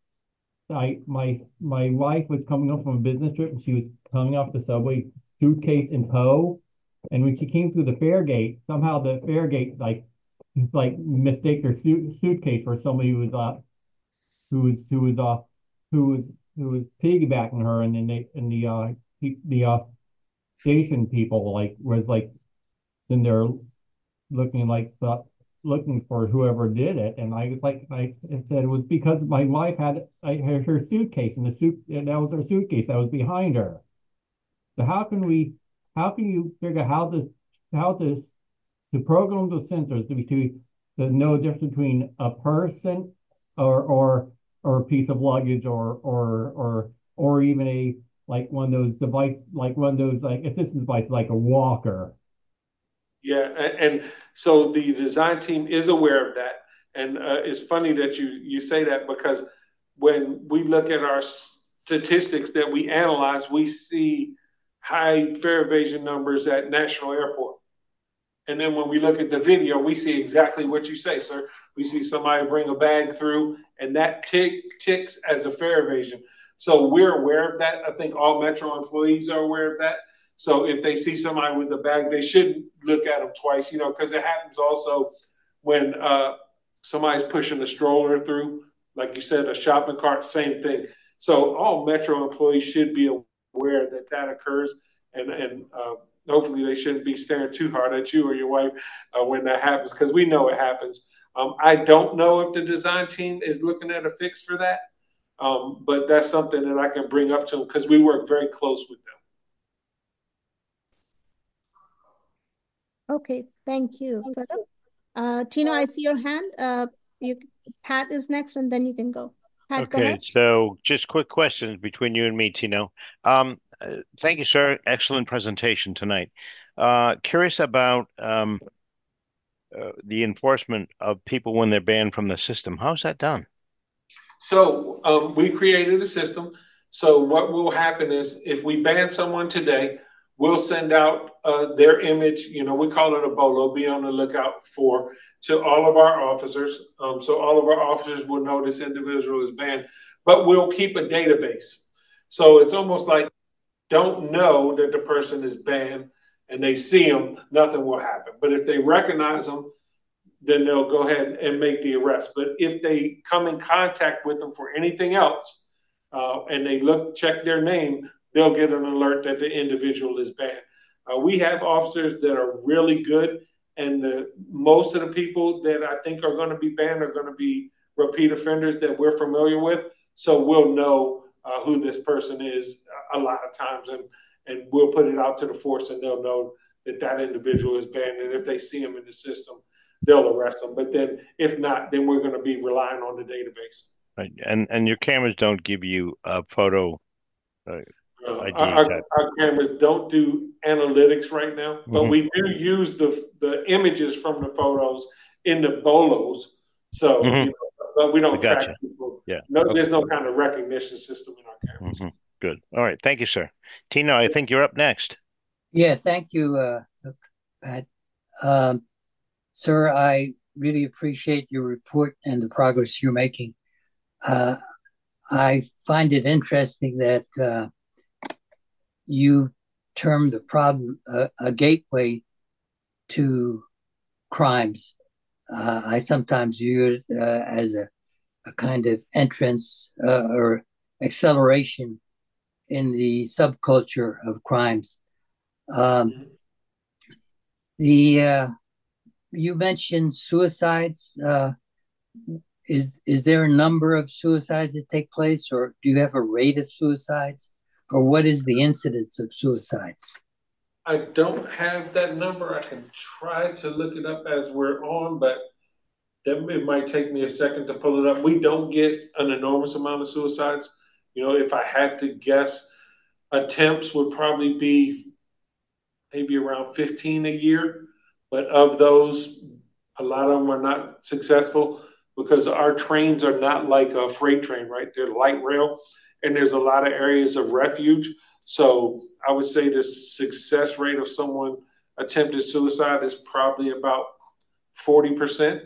I my my wife was coming up from a business trip and she was coming off the subway, suitcase in tow, and when she came through the fare gate, somehow the fare gate like like mistake her suit, suitcase for somebody who was uh who was who was uh who was who was piggybacking her, and then they and the uh the uh station people like was like then they're looking like stuff looking for whoever did it, and I was like I said it was because my wife had I, her, her suitcase and the suit that was her suitcase that was behind her. So how can we how can you figure how this how this to program the sensors to be to, to know the difference between a person or or or a piece of luggage or or or or even a like one of those device like one of those like assistance devices like a walker. Yeah, and, and so the design team is aware of that, and uh, it's funny that you you say that because when we look at our statistics that we analyze, we see high fare evasion numbers at National Airport. And then when we look at the video, we see exactly what you say, sir. We see somebody bring a bag through, and that tick, ticks as a fare evasion. So we're aware of that. I think all Metro employees are aware of that. So if they see somebody with a bag, they shouldn't look at them twice, you know, because it happens also when uh, somebody's pushing a stroller through, like you said, a shopping cart, same thing. So all Metro employees should be aware that that occurs, and, and uh, hopefully they shouldn't be staring too hard at you or your wife uh, when that happens, because we know it happens. Um, I don't know if the design team is looking at a fix for that, um, but that's something that I can bring up to them because we work very close with them. Okay, thank you, Philip. Uh, Tino, I see your hand. Uh, you, Pat is next, and then you can go. Pat, go Okay, ahead. so just quick questions between you and me, Tino. Um, uh, thank you, sir. Excellent presentation tonight. Uh, curious about um, uh, the enforcement of people when they're banned from the system. How's that done? So um, we created a system. So what will happen is if we ban someone today, we'll send out uh, their image, you know, we call it a bolo, be on the lookout for, to all of our officers. Um, so all of our officers will know this individual is banned, but we'll keep a database. So it's almost like don't know that the person is banned and they see them, nothing will happen. But if they recognize them, then they'll go ahead and make the arrest. But if they come in contact with them for anything else uh, and they look, check their name, they'll get an alert that the individual is banned. Uh, we have officers that are really good, and the most of the people that I think are going to be banned are going to be repeat offenders that we're familiar with. So we'll know uh, who this person is a lot of times, and, and we'll put it out to the force, and they'll know that that individual is banned. And if they see him in the system, they'll arrest them. But then if not, then we're going to be relying on the database. Right. And and your cameras don't give you a photo uh, Uh, I D our, type. our cameras don't do analytics right now, but Mhm. we do use the the images from the photos in the bolos. So, Mhm. you know, but we I don't track gotcha. people. Yeah. No, Okay. there's no kind of recognition system in our cameras. Mhm. Good. All right. Thank you, sir. Tino, I think you're up next. Yeah, thank you, uh, Pat. Um, sir, I really appreciate your report and the progress you're making. Uh, I find it interesting that uh, you term the problem uh, a gateway to crimes. Uh, I sometimes view it uh, as a, a kind of entrance uh, or acceleration in the subculture of crimes. Um, the uh, you mentioned suicides. Uh, is is there a number of suicides that take place, or do you have a rate of suicides, or what is the incidence of suicides? I don't have that number. I can try to look it up as we're on, but that it might take me a second to pull it up. We don't get an enormous amount of suicides. You know, if I had to guess, attempts would probably be maybe around fifteen a year. But of those, a lot of them are not successful because our trains are not like a freight train, right? They're light rail, and there's a lot of areas of refuge. So I would say the success rate of someone attempted suicide is probably about forty percent.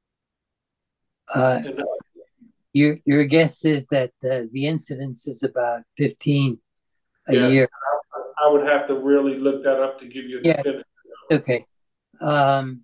Uh, your your guess is that uh, the incidence is about fifteen a yes, year. I, I would have to really look that up to give you a Yeah. definitive. Okay. Um,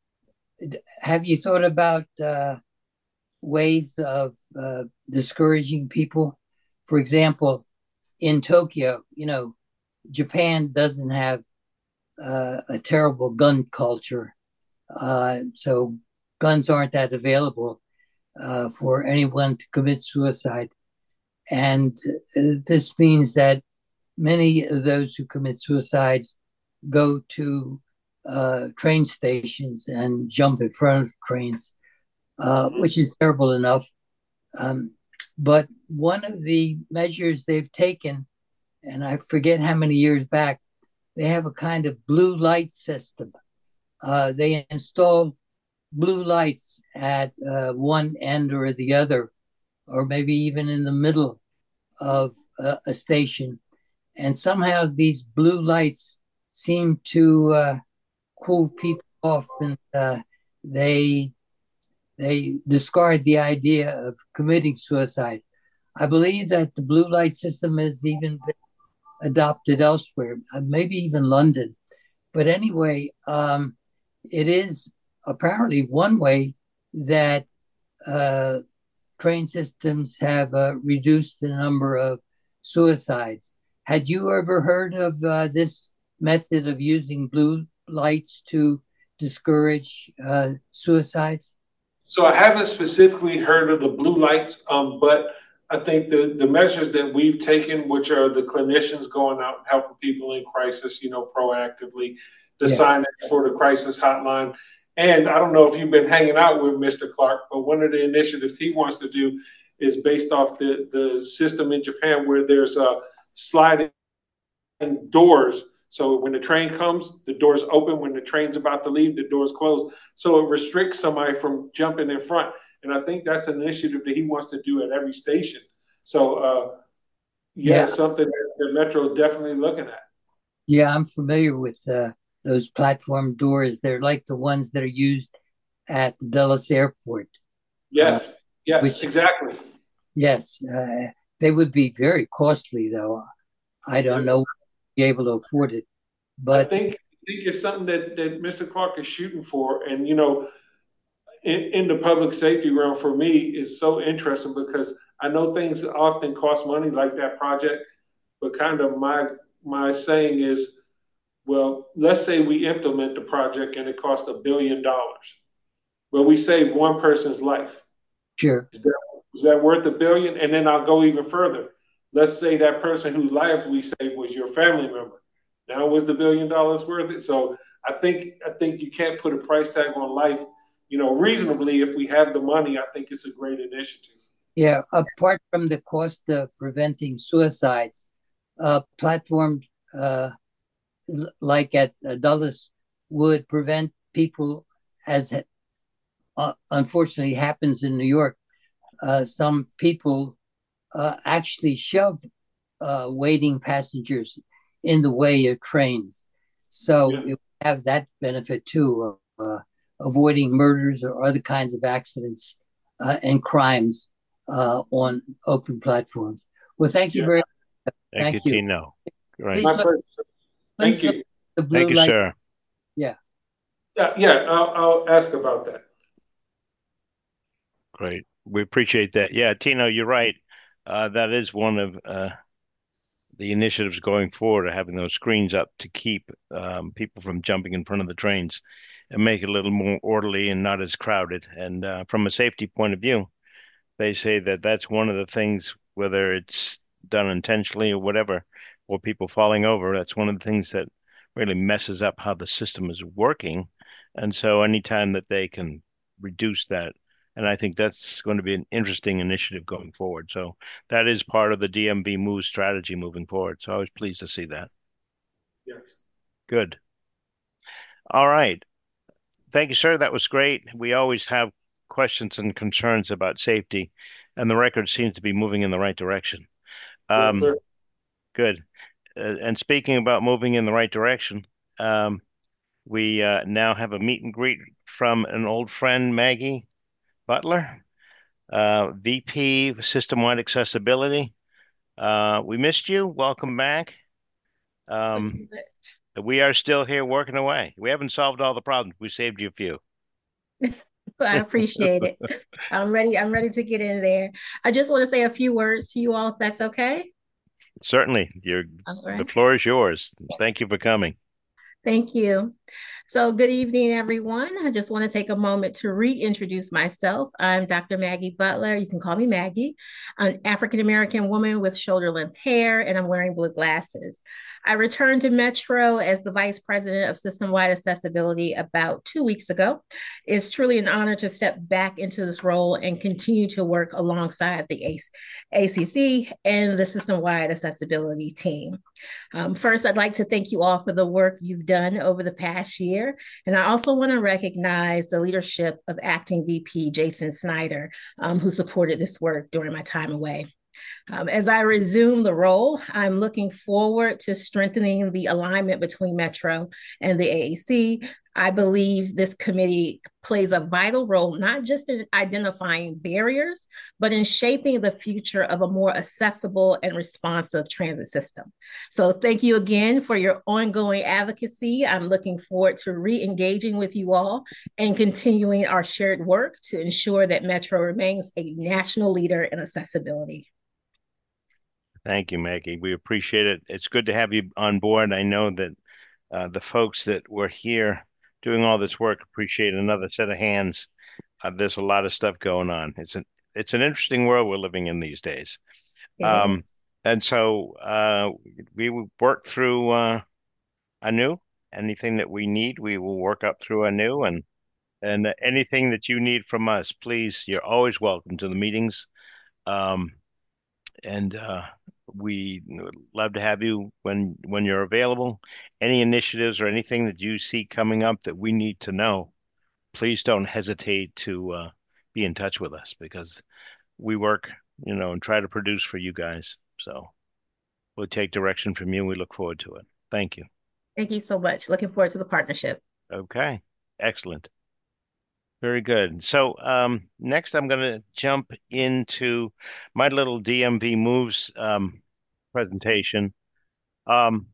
have you thought about uh, ways of uh, discouraging people? For example, in Tokyo, you know, Japan doesn't have uh, a terrible gun culture, uh, so guns aren't that available uh, for anyone to commit suicide. And uh, this means that many of those who commit suicides go to uh, train stations and jump in front of trains, uh, which is terrible enough. Um, but one of the measures they've taken, and I forget how many years back, they have a kind of blue light system. Uh, they install blue lights at uh, one end or the other, or maybe even in the middle of uh, a station. And somehow these blue lights seem to uh, cool people off, and uh, they they discard the idea of committing suicide. I believe that the blue light system has even been adopted elsewhere, maybe even London. But anyway, um, it is apparently one way that uh, train systems have uh, reduced the number of suicides. Had you ever heard of uh, this method of using blue lights to discourage uh, suicides? So I haven't specifically heard of the blue lights, um, but I think the, the measures that we've taken, which are the clinicians going out and helping people in crisis, you know, proactively, the yeah. signage for the crisis hotline. And I don't know if you've been hanging out with Mister Clark, but one of the initiatives he wants to do is based off the, the system in Japan where there's a sliding doors. So when the train comes, the doors open. When the train's about to leave, the doors close. So it restricts somebody from jumping in front. And I think that's an initiative that he wants to do at every station. So, uh, yeah, yeah. something that the Metro is definitely looking at. Yeah, I'm familiar with uh, those platform doors. They're like the ones that are used at the Dulles Airport. Yes, uh, yes, which, exactly. Yes, uh, they would be very costly, though. I don't know. Be able to afford it, but I think, I think it's something that, that Mister Clark is shooting for. And you know, in, in the public safety realm, for me, is so interesting because I know things often cost money, like that project. But kind of my my saying is, well, let's say we implement the project and it costs a billion dollars. Well, we save one person's life. Sure. Is that, is that worth a billion? And then I'll go even further. Let's say that person whose life we saved was your family member. Now, was the billion dollars worth it? So I think I think you can't put a price tag on life, you know, reasonably. If we have the money, I think it's a great initiative. Yeah, apart from the cost of preventing suicides, uh, platforms uh, like at uh, Dulles would prevent people, as uh, unfortunately happens in New York. Uh, some people Uh, actually shove uh, waiting passengers in the way of trains. So yeah. it would have that benefit too, of uh, avoiding murders or other kinds of accidents uh, and crimes uh, on open platforms. Well, thank you Yeah. very much. Thank, Thank you, you. Tino. Great. Please My look, pleasure. please Thank look you. at the blue Thank you, light. sir. Yeah. Yeah, yeah, I'll, I'll ask about that. Great. We appreciate that. Yeah, Tino, you're right. Uh, that is one of uh, the initiatives going forward, are having those screens up to keep um, people from jumping in front of the trains and make it a little more orderly and not as crowded. And uh, from a safety point of view, they say that that's one of the things, whether it's done intentionally or whatever, or people falling over, that's one of the things that really messes up how the system is working. And so anytime that they can reduce that, and I think that's going to be an interesting initiative going forward. So that is part of the D M V Move strategy moving forward. So I was pleased to see that. Yes. Good. All right. Thank you, sir. That was great. We always have questions and concerns about safety, and the record seems to be moving in the right direction. Um, Yes, sir. Good. Uh, and speaking about moving in the right direction, um, we uh, now have a meet and greet from an old friend, Maggie Butler, uh, V P System-Wide Accessibility. Uh, we missed you. Welcome back. Um, we are still here working away. We haven't solved all the problems. We saved you a few. I appreciate it. I'm ready. I'm ready to get in there. I just want to say a few words to you all, if that's okay. Certainly. You're, All right. the floor is yours. Thank you for coming. Thank you. So good evening, everyone. I just want to take a moment to reintroduce myself. I'm Doctor Maggie Butler. You can call me Maggie. I'm an African-American woman with shoulder-length hair, and I'm wearing blue glasses. I returned to Metro as the Vice President of System-Wide Accessibility about two weeks ago. It's truly an honor to step back into this role and continue to work alongside the A C C and the System-Wide Accessibility team. Um, first, I'd like to thank you all for the work you've done over the past year. And I also want to recognize the leadership of Acting V P Jason Snyder, um, who supported this work during my time away. Um, as I resume the role, I'm looking forward to strengthening the alignment between Metro and the A A C. I believe this committee plays a vital role, not just in identifying barriers, but in shaping the future of a more accessible and responsive transit system. So thank you again for your ongoing advocacy. I'm looking forward to re-engaging with you all and continuing our shared work to ensure that Metro remains a national leader in accessibility. Thank you, Maggie. We appreciate it. It's good to have you on board. I know that uh, the folks that were here doing all this work appreciate another set of hands. Uh, there's a lot of stuff going on. It's an it's an interesting world we're living in these days. Um, and so uh, we will work through uh, Anu. Anything that we need, we will work up through Anu, and and anything that you need from us, please, you're always welcome to the meetings. Um, and uh, we love to have you when when you're available. Any initiatives or anything that you see coming up that we need to know, please don't hesitate to uh, be in touch with us, because we work, you know, and try to produce for you guys. So we'll take direction from you. We look forward to it. Thank you. Thank you so much. Looking forward to the partnership. Okay, excellent. Very good. So um, next, I'm going to jump into my little D M V Moves um, presentation. Um,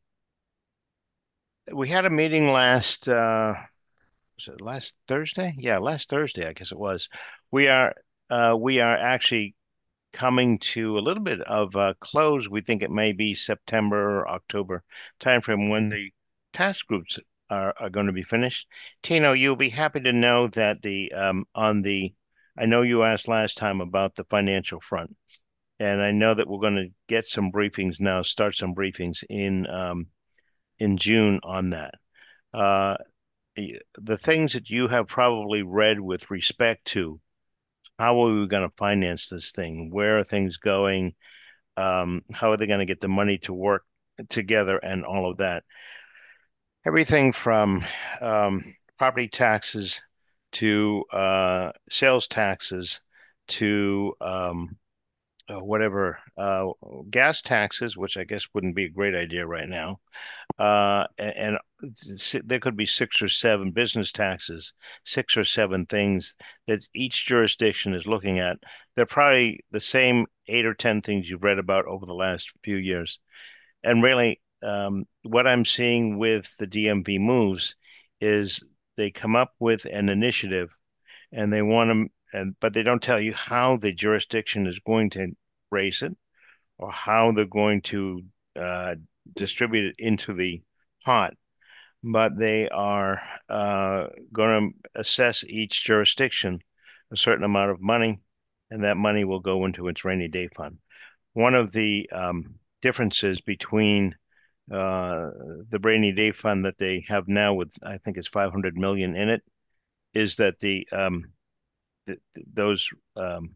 we had a meeting last, uh, was it last Thursday? Yeah, last Thursday, I guess it was. We are uh, we are actually coming to a little bit of a close. We think it may be September or October timeframe when the task groups are, are going to be finished. Tino, you'll be happy to know that the um, on the, I know you asked last time about the financial front, and I know that we're going to get some briefings now, start some briefings in um, in June on that. Uh, the things that you have probably read with respect to how are we going to finance this thing? Where are things going? Um, how are they going to get the money to work together and all of that? Everything from um, property taxes to uh, sales taxes to um, uh, whatever, uh, gas taxes, which I guess wouldn't be a great idea right now. Uh, and, and there could be six or seven business taxes, six or seven things that each jurisdiction is looking at. They're probably the same eight or ten things you've read about over the last few years. And really, um, what I'm seeing with the D M V moves is they come up with an initiative and they want them, and but they don't tell you how the jurisdiction is going to raise it or how they're going to uh, distribute it into the pot. But they are uh, going to assess each jurisdiction a certain amount of money, and that money will go into its rainy day fund. One of the um, differences between uh, the rainy day fund that they have now with, I think it's five hundred million in it, is that the um, th those um,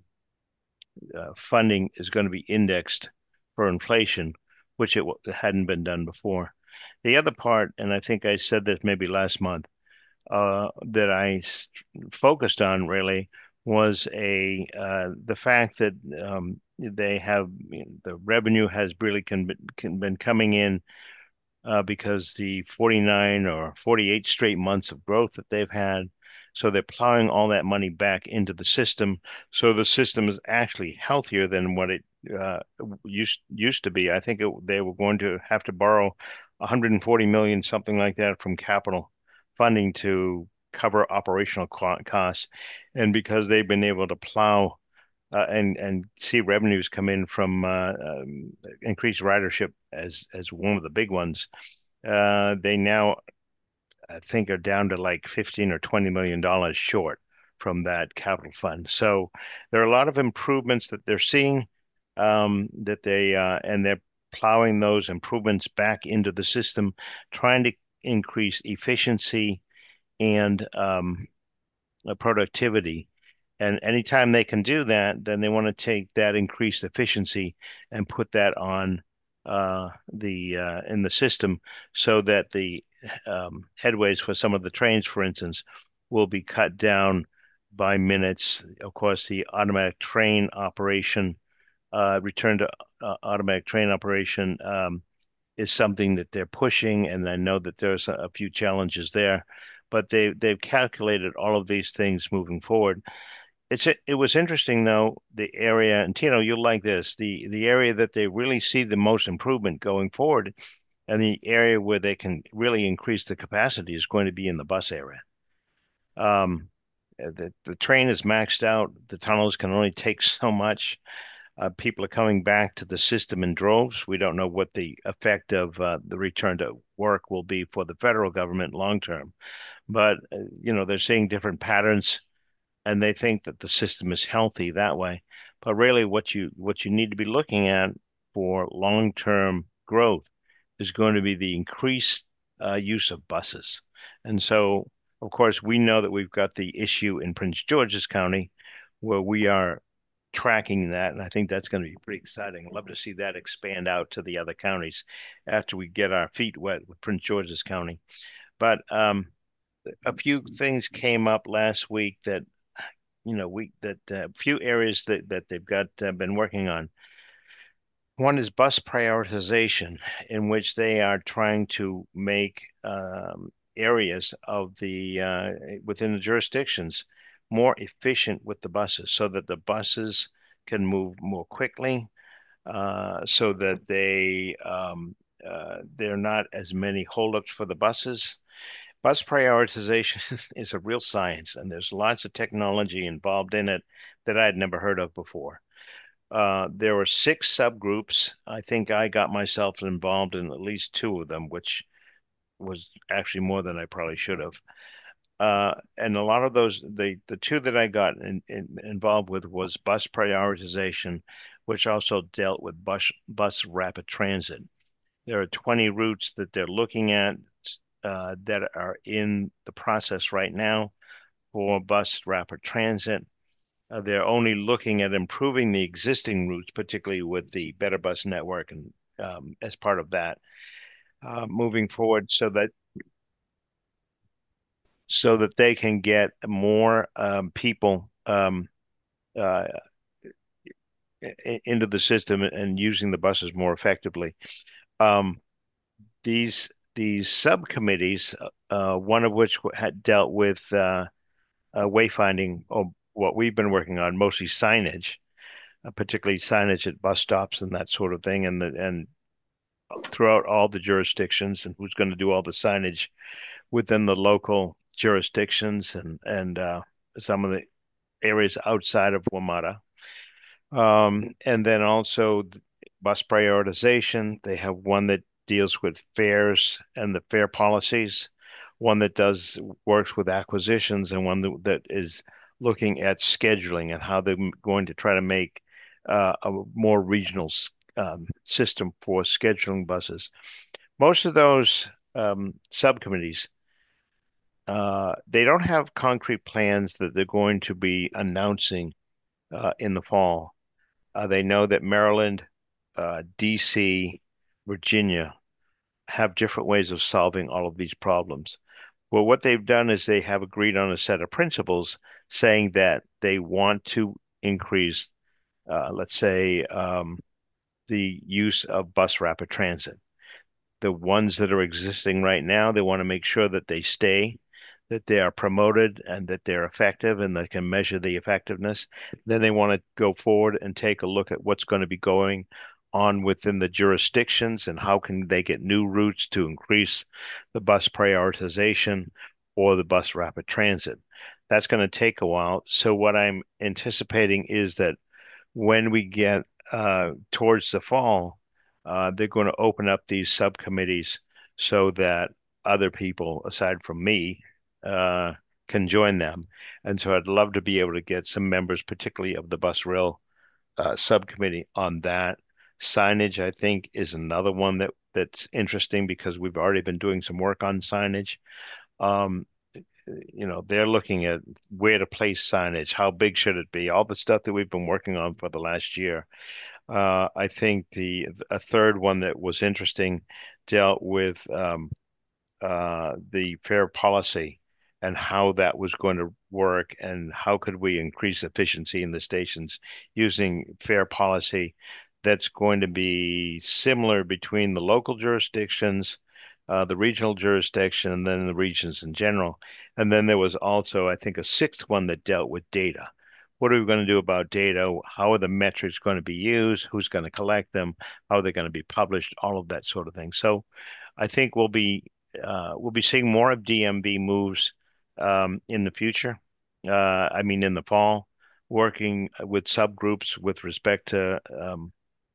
uh, funding is going to be indexed for inflation, which it hadn't been done before. The other part, and I think I said this maybe last month, uh, that I focused on really was a uh, the fact that um, they have you know, the revenue has really can, can been coming in uh, because the forty-nine or forty-eight straight months of growth that they've had. So they're plowing all that money back into the system. So the system is actually healthier than what it uh, used used to be. I think it, they were going to have to borrow one hundred forty million, something like that, from capital funding to cover operational costs. And because they've been able to plow uh, and and see revenues come in from uh, um, increased ridership as as one of the big ones. Uh, they now, I think, are down to like fifteen or twenty million dollars short from that capital fund. So there are a lot of improvements that they're seeing um, that they uh, and they're plowing those improvements back into the system, trying to increase efficiency and um, productivity. And anytime they can do that, then they want to take that increased efficiency and put that on uh, the uh, in the system so that the um, headways for some of the trains, for instance, will be cut down by minutes. Of course, the automatic train operation, uh, return to uh, automatic train operation um, is something that they're pushing, and I know that there's a, a few challenges there, but they they've calculated all of these things moving forward. It's it was interesting though, the area, and Tino, you'll like this, the the area that they really see the most improvement going forward, and the area where they can really increase the capacity is going to be in the bus area. Um, the the train is maxed out. The tunnels can only take so much. Uh, people are coming back to the system in droves. We don't know what the effect of uh, the return to work will be for the federal government long term, but uh, you know they're seeing different patterns and they think that the system is healthy that way. But really what you what you need to be looking at for long-term growth is going to be the increased uh, use of buses. And so, of course, we know that we've got the issue in Prince George's County where we are tracking that, and I think that's going to be pretty exciting. I'd love to see that expand out to the other counties after we get our feet wet with Prince George's County. But um, a few things came up last week that you know, we that uh, few areas that that they've got uh, been working on. One is bus prioritization, in which they are trying to make um, areas of the uh, within the jurisdictions more efficient with the buses, so that the buses can move more quickly, uh, so that they um, uh, there are not as many holdups for the buses. Bus prioritization is a real science, and there's lots of technology involved in it that I had never heard of before. Uh, there were six subgroups. I think I got myself involved in at least two of them, which was actually more than I probably should have. Uh, and a lot of those, the the two that I got in, in, involved with was bus prioritization, which also dealt with bus bus rapid transit. There are twenty routes that they're looking at uh, that are in the process right now for bus rapid transit. Uh, they're only looking at improving the existing routes, particularly with the Better Bus Network, and um, as part of that, uh, moving forward, so that so that they can get more um, people um, uh, into the system and using the buses more effectively. Um, these these subcommittees, uh, one of which had dealt with uh, uh, wayfinding, or what we've been working on, mostly signage, uh, particularly signage at bus stops and that sort of thing, and the and throughout all the jurisdictions, and who's going to do all the signage within the local jurisdictions and and uh, some of the areas outside of WMATA. Um, and then also bus prioritization. They have one that deals with fares and the fare policies, one that does works with acquisitions, and one that, that is looking at scheduling and how they're going to try to make uh, a more regional um, system for scheduling buses. Most of those um, subcommittees, uh, they don't have concrete plans that they're going to be announcing uh, in the fall. Uh, they know that Maryland, uh, D C, Virginia have different ways of solving all of these problems. Well, what they've done is they have agreed on a set of principles saying that they want to increase, uh, let's say, um, the use of bus rapid transit. The ones that are existing right now, they want to make sure that they stay, that they are promoted, and that they're effective, and they can measure the effectiveness. Then they want to go forward and take a look at what's going to be going on within the jurisdictions and how can they get new routes to increase the bus prioritization or the bus rapid transit. That's going to take a while. So what I'm anticipating is that when we get uh, towards the fall, uh, they're going to open up these subcommittees so that other people, aside from me, uh, can join them. And so I'd love to be able to get some members, particularly of the bus rail uh, subcommittee, on that. Signage, I think, is another one that that's interesting because we've already been doing some work on signage. Um, you know, they're looking at where to place signage, how big should it be, all the stuff that we've been working on for the last year. Uh, I think the a third one that was interesting dealt with um, uh, the fare policy and how that was going to work and how could we increase efficiency in the stations using fare policy that's going to be similar between the local jurisdictions, uh, the regional jurisdiction, and then the regions in general. And then there was also, I think, a sixth one that dealt with data. What are we going to do about data? How are the metrics going to be used? Who's going to collect them? How are they going to be published? All of that sort of thing. So I think we'll be uh, we'll be seeing more of D M V moves um, in the future. Uh, I mean, in the fall, working with subgroups with respect to um,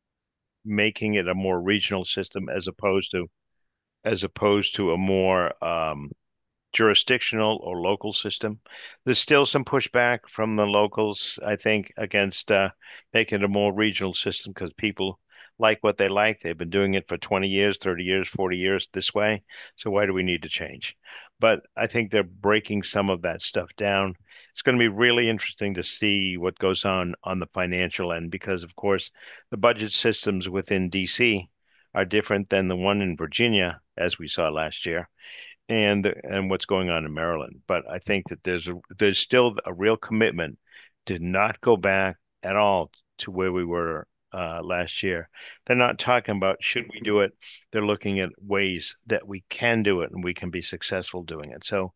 making it a more regional system as opposed to as opposed to a more um, jurisdictional or local system. There's still some pushback from the locals, I think, against uh, making it a more regional system because people like what they like. They've been doing it for twenty years, thirty years, forty years this way. So why do we need to change? But I think they're breaking some of that stuff down. It's going to be really interesting to see what goes on on the financial end because, of course, the budget systems within D C are different than the one in Virginia, as we saw last year and and what's going on in Maryland. But I think that there's a there's still a real commitment to not go back at all to where we were uh, last year. They're not talking about should we do it. They're looking at ways that we can do it and we can be successful doing it. So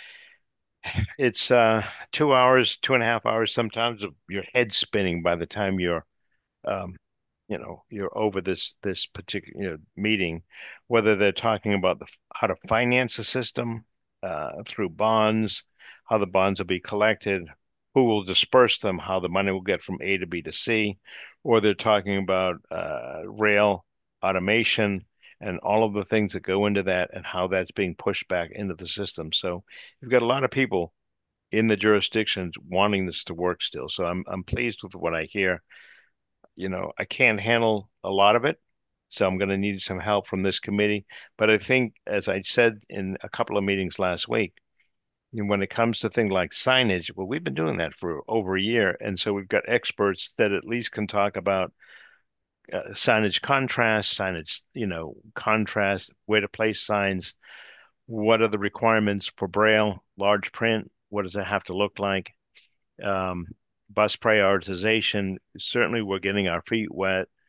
it's uh, two hours, two and a half hours sometimes of your head spinning by the time you're um, you know you're over this this particular you know, meeting, whether they're talking about the how to finance the system uh, through bonds, how the bonds will be collected, who will disperse them, how the money will get from A to B to C, or they're talking about uh, rail automation and all of the things that go into that and how that's being pushed back into the system. So you've got a lot of people in the jurisdictions wanting this to work still. So I'm I'm pleased with what I hear. You know, I can't handle a lot of it, so I'm going to need some help from this committee. But I think, as I said in a couple of meetings last week, you know, when it comes to things like signage, well, we've been doing that for over a year, and so we've got experts that at least can talk about uh, signage contrast, signage, you know, contrast, where to place signs, what are the requirements for Braille, large print, what does it have to look like? Um, bus prioritization, certainly we're getting our feet wet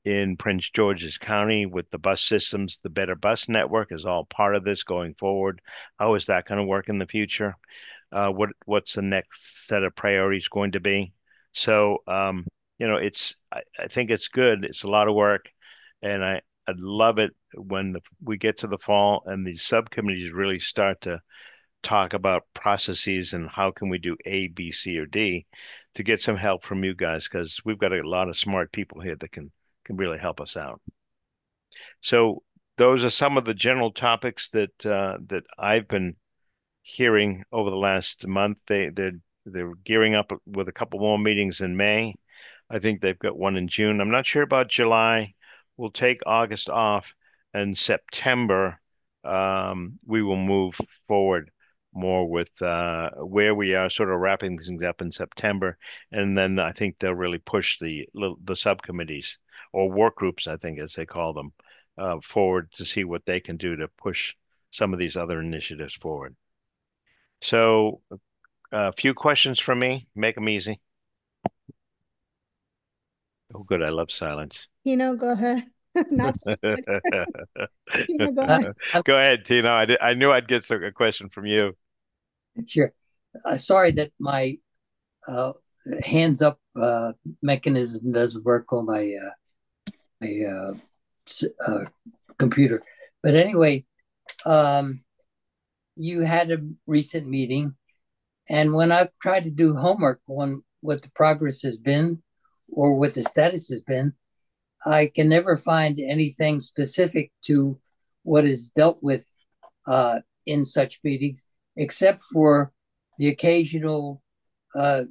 in Prince George's County with the bus systems. The Better Bus Network is all part of this going forward. How is that going to work in the future? Uh, what what's the next set of priorities going to be? So, um, you know, it's I, I think it's good. It's a lot of work, and I I'd love it when the, we get to the fall and these subcommittees really start to talk about processes and how can we do A, B, C, or D to get some help from you guys, because we've got a lot of smart people here that can can really help us out. So those are some of the general topics that uh, that I've been hearing over the last month. They they're they're gearing up with a couple more meetings in May. I think they've got one in June. I'm not sure about July. We'll take August off, and September um, we will move forward more with uh, where we are, sort of wrapping things up in September, and then I think they'll really push the the subcommittees or work groups, I think as they call them, uh, forward to see what they can do to push some of these other initiatives forward. So a few questions from me, make them easy. Oh, good. I love silence. Tino, go ahead. Not so good. Tino, go Uh, ahead. uh, Go ahead, Tino. I, did, I knew I'd get some, a question from you. sure. Uh, sorry that my uh, hands up uh, mechanism doesn't work on my uh, my uh, s- uh, computer. But anyway, um, you had a recent meeting, and when I've tried to do homework on what the progress has been or what the status has been, I can never find anything specific to what is dealt with uh, in such meetings, except for the occasional uh,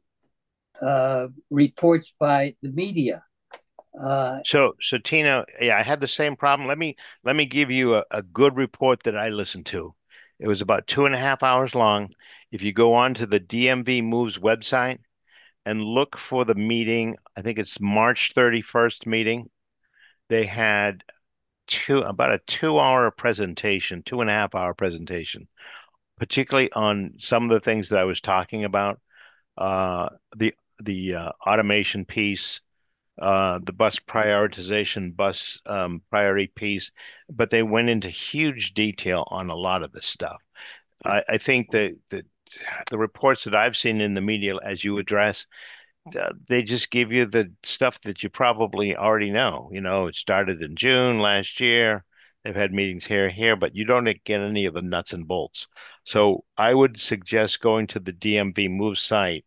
uh, reports by the media. Uh, So, so Tino, yeah, I had the same problem. Let me let me give you a, a good report that I listened to. It was about two and a half hours long. If you go on to the D M V Moves website and look for the meeting, I think it's March thirty-first meeting. They had two about a two hour presentation, two and a half hour presentation, particularly on some of the things that I was talking about, uh, the the uh, automation piece, uh, the bus prioritization, bus um, priority piece, but they went into huge detail on a lot of this stuff. I, I think that that the reports that I've seen in the media, as you address, uh, they just give you the stuff that you probably already know. You know, it started in June last year. They've had meetings here and here, but you don't get any of the nuts and bolts. So I would suggest going to the D M V Move site,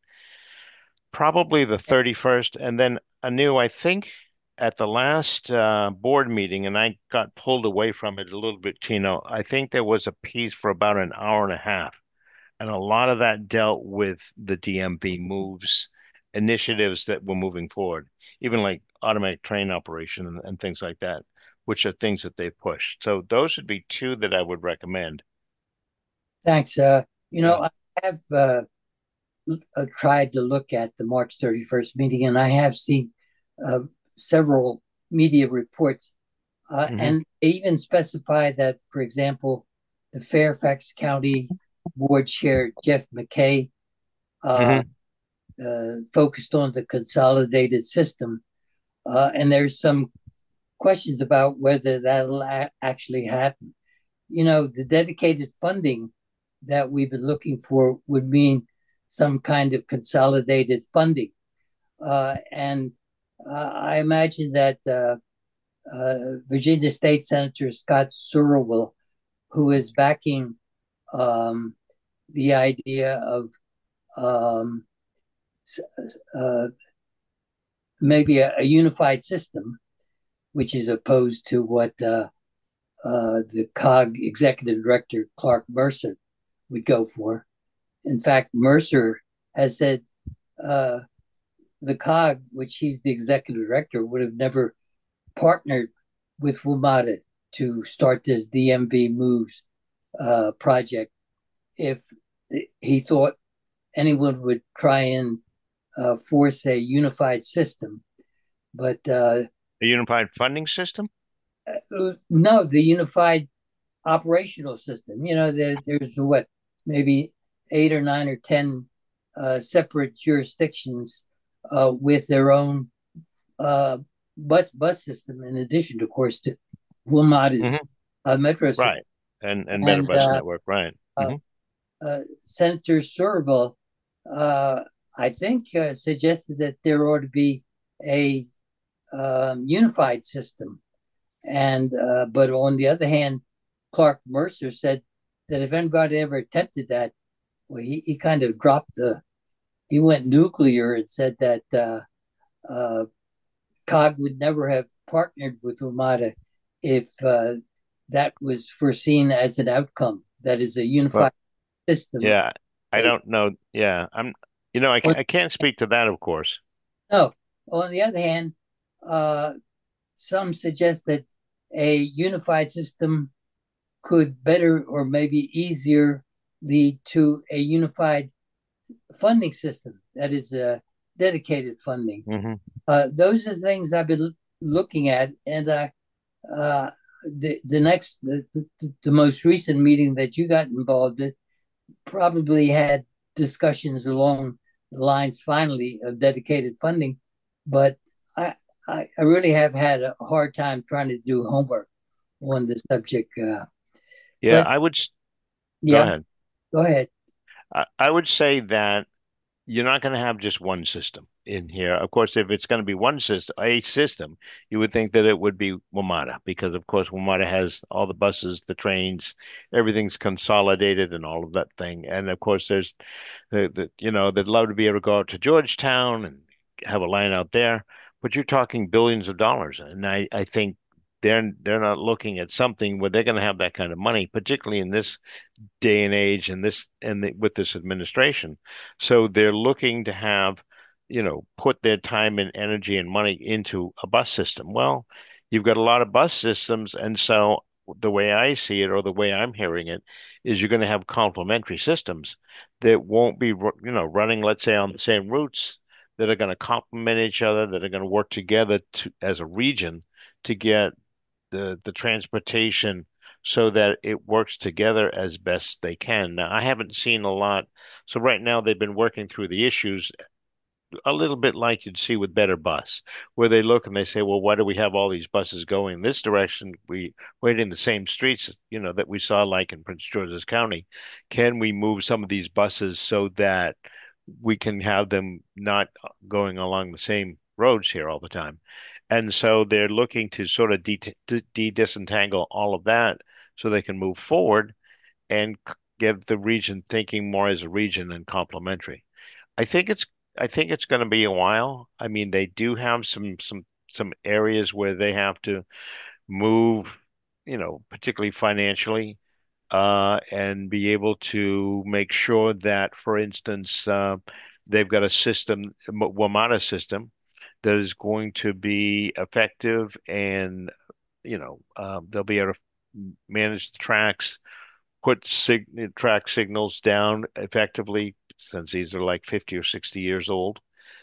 probably the thirty-first, and then anew, I think at the last uh, board meeting, and I got pulled away from it a little bit, Tino, I think there was a piece for about an hour and a half. And a lot of that dealt with the D M V moves initiatives that were moving forward, even like automatic train operation and, and things like that, which are things that they've pushed. So those would be two that I would recommend. Thanks. Uh, you know, Yeah. I have uh, uh, tried to look at the March thirty-first meeting, and I have seen uh, several media reports, uh, Mhm. and they even specify that, for example, the Fairfax County Board Chair Jeff McKay uh, uh, focused on the consolidated system, uh, and there's some questions about whether that'll a- actually happen. You know, the dedicated funding that we've been looking for would mean some kind of consolidated funding. Uh, and uh, I imagine that uh, uh, Virginia State Senator Scott Surwell, who is backing um, the idea of um, uh, maybe a, a unified system, which is opposed to what uh, uh, the C O G executive director, Clark Mercer, would go for. In fact, Mercer has said uh, the C O G, which he's the executive director, would have never partnered with WMATA to start this D M V Moves uh, project if he thought anyone would try and uh, force a unified system. But uh, A unified funding system? uh, no, the unified operational system. You know, there, there's what, maybe eight or nine or ten uh, separate jurisdictions uh, with their own uh, bus bus system in addition, of course, to WMATA's Mhm. uh, metro system. Right. And and Better And Bus uh, Network, right. uh, Mhm. uh, Senator Serval, uh, I think, uh, suggested that there ought to be a um, unified system. And uh, but on the other hand, Clark Mercer said that if anybody ever attempted that, well, he, he kind of dropped the, he went nuclear and said that uh, uh, C O G would never have partnered with WMATA if uh, that was foreseen as an outcome. That is a Well, unified system. yeah, I A- don't know. Yeah, I'm, you know, I, ca- on- I can't speak to that, of course. No, on the other hand, uh, some suggest that a unified system could better or maybe easier lead to a unified funding system that is uh, dedicated funding. Hmm. Uh, those are the things I've been l- looking at, and uh, uh, the the next the, the, the most recent meeting that you got involved in probably had discussions along the lines finally of dedicated funding, but I I, I really have had a hard time trying to do homework on the subject. Uh, Yeah, but I would, s- go yeah, ahead. go ahead. I, I would say that you're not going to have just one system in here. Of course, if it's going to be one system, a system, you would think that it would be WMATA because, of course, WMATA has all the buses, the trains, everything's consolidated and all of that thing. And of course, there's the, the you know, they'd love to be able to go out to Georgetown and have a line out there, but you're talking billions of dollars. And I, I think they're they're not looking at something where they're going to have that kind of money, particularly in this day and age and this and the, with this administration. So they're looking to have, you know, put their time and energy and money into a bus system. Well, you've got a lot of bus systems, and so the way I see it, or the way I'm hearing it, is you're going to have complementary systems that won't be, ru- you know, running, let's say, on the same routes that are going to complement each other, that are going to work together to as a region to get the the transportation so that it works together as best they can. Now, I haven't seen a lot. So right now they've been working through the issues a little bit like you'd see with Better Bus, where they look and they say, well, why do we have all these buses going this direction? We wait in the same streets, you know, that we saw like in Prince George's County. Can we move some of these buses so that we can have them not going along the same roads here all the time? And so they're looking to sort of de de disentangle all of that so they can move forward and c- give the region thinking more as a region and complementary. I think it's I think it's going to be a while. I mean, they do have some some some areas where they have to move, you know, particularly financially, uh, and be able to make sure that, for instance, uh, they've got a system, a WMATA system, that is going to be effective, and you know, uh, they'll be able to manage the tracks, put sig track signals down effectively, since these are like fifty or sixty years old,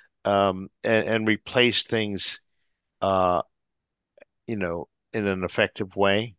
um, and, and replace things, uh, you know, in an effective way.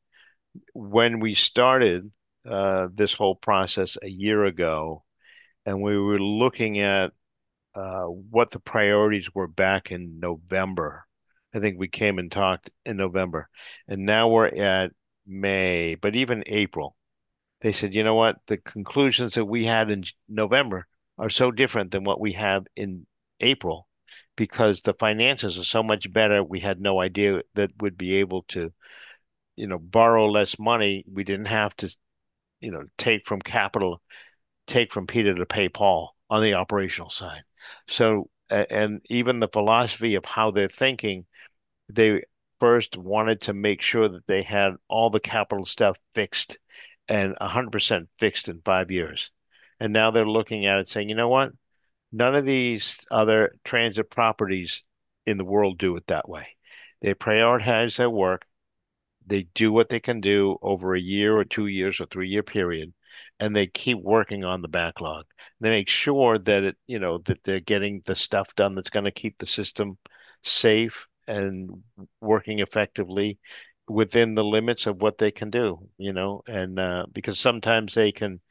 When we started uh, this whole process a year ago, and we were looking at uh, what the priorities were back in November. I think we came and talked in November, and now we're at May, but even April. They said, you know what? The conclusions that we had in J- November are so different than what we have in April because the finances are so much better. We had no idea that we'd be able to, you know, borrow less money. We didn't have to, you know, take from capital, take from Peter to pay Paul on the operational side. So, a- and even the philosophy of how they're thinking, they first wanted to make sure that they had all the capital stuff fixed and one hundred percent fixed in five years. And now they're looking at it saying, you know what? None of these other transit properties in the world do it that way. They prioritize their work. They do what they can do over a year or two years or three year period, and they keep working on the backlog. They make sure that it, you know, that they're getting the stuff done that's going to keep the system safe and working effectively within the limits of what they can do, you know, and uh, because sometimes they can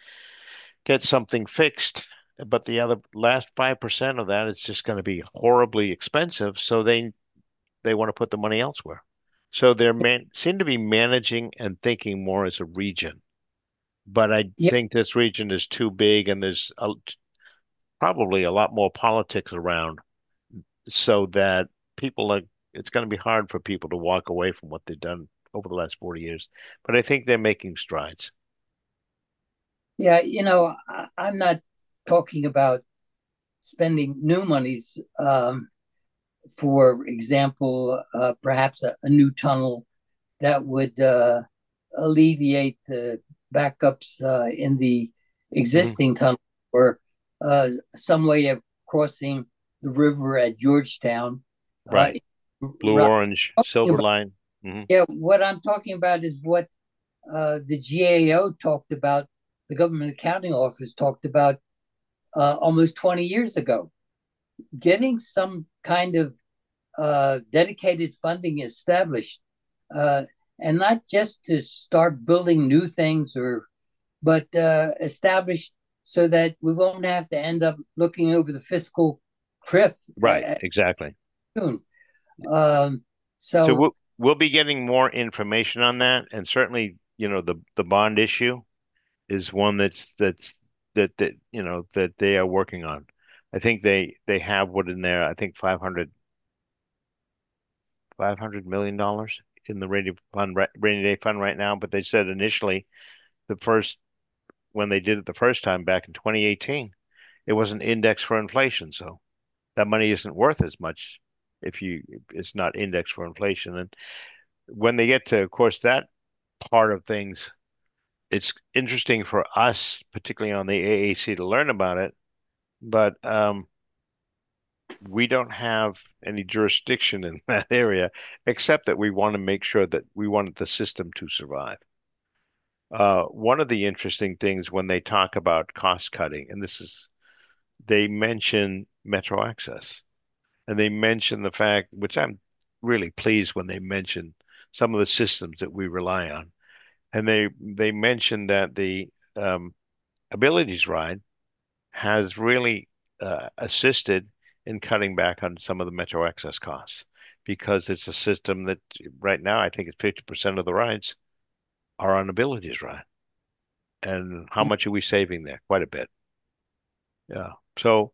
get something fixed, but the other last five percent of that is just going to be horribly expensive. So they they want to put the money elsewhere. So they're man seem to be managing and thinking more as a region. But I Yeah. think this region is too big, and there's a, probably a lot more politics around, so that people are. It's going to be hard for people to walk away from what they've done over the last forty years. But I think they're making strides. Yeah, you know, I, I'm not talking about spending new monies. Um, for example, uh, perhaps a, a new tunnel that would uh, alleviate the backups uh, in the existing mm-hmm. tunnel, or uh, some way of crossing the river at Georgetown. Right. Uh, Blue, right. orange, silver about, line. Mm-hmm. Yeah, what I'm talking about is what uh, the G A O talked about, the Government Accounting Office talked about uh, almost twenty years ago. Getting some kind of uh, dedicated funding established, uh, and not just to start building new things, or but uh, established so that we won't have to end up looking over the fiscal cliff. Right, at, exactly. Soon. Um, so so we'll, we'll be getting more information on that, and certainly, you know, the the bond issue is one that's that's that that you know that they are working on. I think they they have what in there. I think five hundred million dollars in the rainy fund, rainy day fund right now. But they said initially, the first when they did it the first time back in twenty eighteen, it wasn't indexed for inflation, so that money isn't worth as much if you it's not indexed for inflation. And when they get to, of course, that part of things, it's interesting for us, particularly on the A A C, to learn about it. But um, we don't have any jurisdiction in that area, except that we want to make sure that we want the system to survive. Uh, one of the interesting things when they talk about cost cutting, and this is, they mention Metro Access, and they mention the fact, which I'm really pleased when they mention some of the systems that we rely on, and they they mention that the um, Abilities Ride has really uh, assisted in cutting back on some of the Metro Access costs, because it's a system that right now I think it's fifty percent of the rides are on Abilities Ride. And how much are we saving there? Quite a bit. Yeah. So,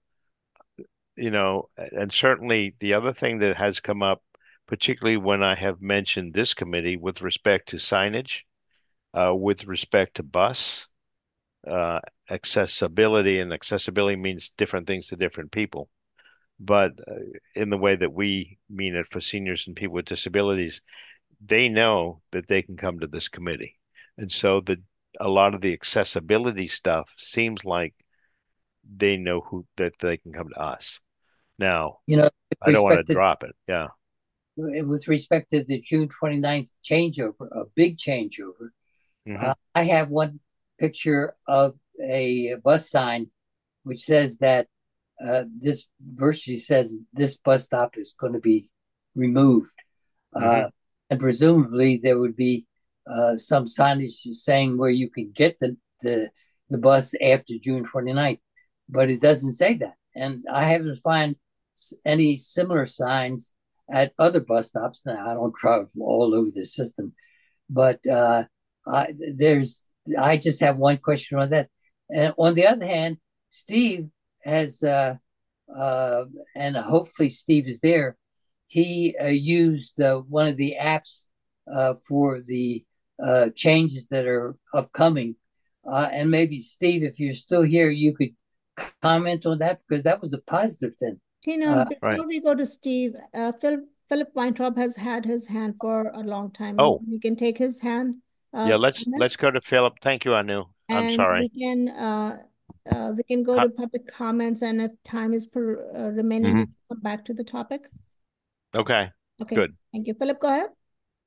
you know, and certainly the other thing that has come up, particularly when I have mentioned this committee with respect to signage, uh, with respect to bus, uh, accessibility, and accessibility means different things to different people. But uh, in the way that we mean it for seniors and people with disabilities, they know that they can come to this committee. And so the a lot of the accessibility stuff seems like they know who that they can come to us. Now, you know, I don't want to drop it. Yeah. With respect to the June twenty-ninth changeover, a big changeover, mm-hmm. uh, I have one picture of a bus sign which says that uh, this virtually says this bus stop is going to be removed. Mm-hmm. Uh, and presumably there would be uh, some signage saying where you can get the, the, the bus after June twenty-ninth, but it doesn't say that. And I haven't found any similar signs at other bus stops. Now, I don't travel all over the system, but uh, I, there's, I just have one question on that. And on the other hand, Steve has, uh, uh, and hopefully Steve is there, he uh, used uh, one of the apps uh, for the uh, changes that are upcoming. Uh, and maybe, Steve, if you're still here, you could comment on that, because that was a positive thing. You know, uh, before right. we go to Steve, uh, Phil, Philip Weintraub has had his hand for a long time. Oh, we can take his hand. Uh, yeah, let's comment. let's go to Philip. Thank you, Anu. I'm and sorry. We can uh, uh, we can go to public comments, and if time is per, uh, remaining, mm-hmm. we can come back to the topic. Okay. Okay. Good. Thank you, Philip. Go ahead.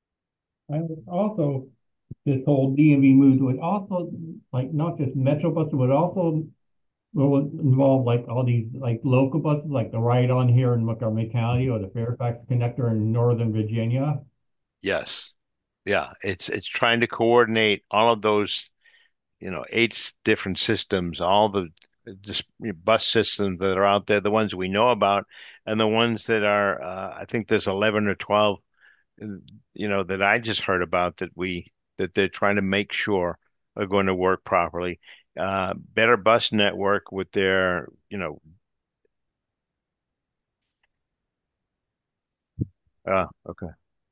I also this whole D M V move would also like not just Metro buses, but also will involve like all these like local buses, like the Ride On here in Montgomery County or the Fairfax Connector in Northern Virginia. Yes. Yeah. It's it's trying to coordinate all of those, you know, eight different systems, all the just bus systems that are out there, the ones we know about, and the ones that are, uh, I think there's eleven or twelve, you know, that I just heard about that we that they're trying to make sure are going to work properly. Uh, better bus network with their, you know, uh, okay.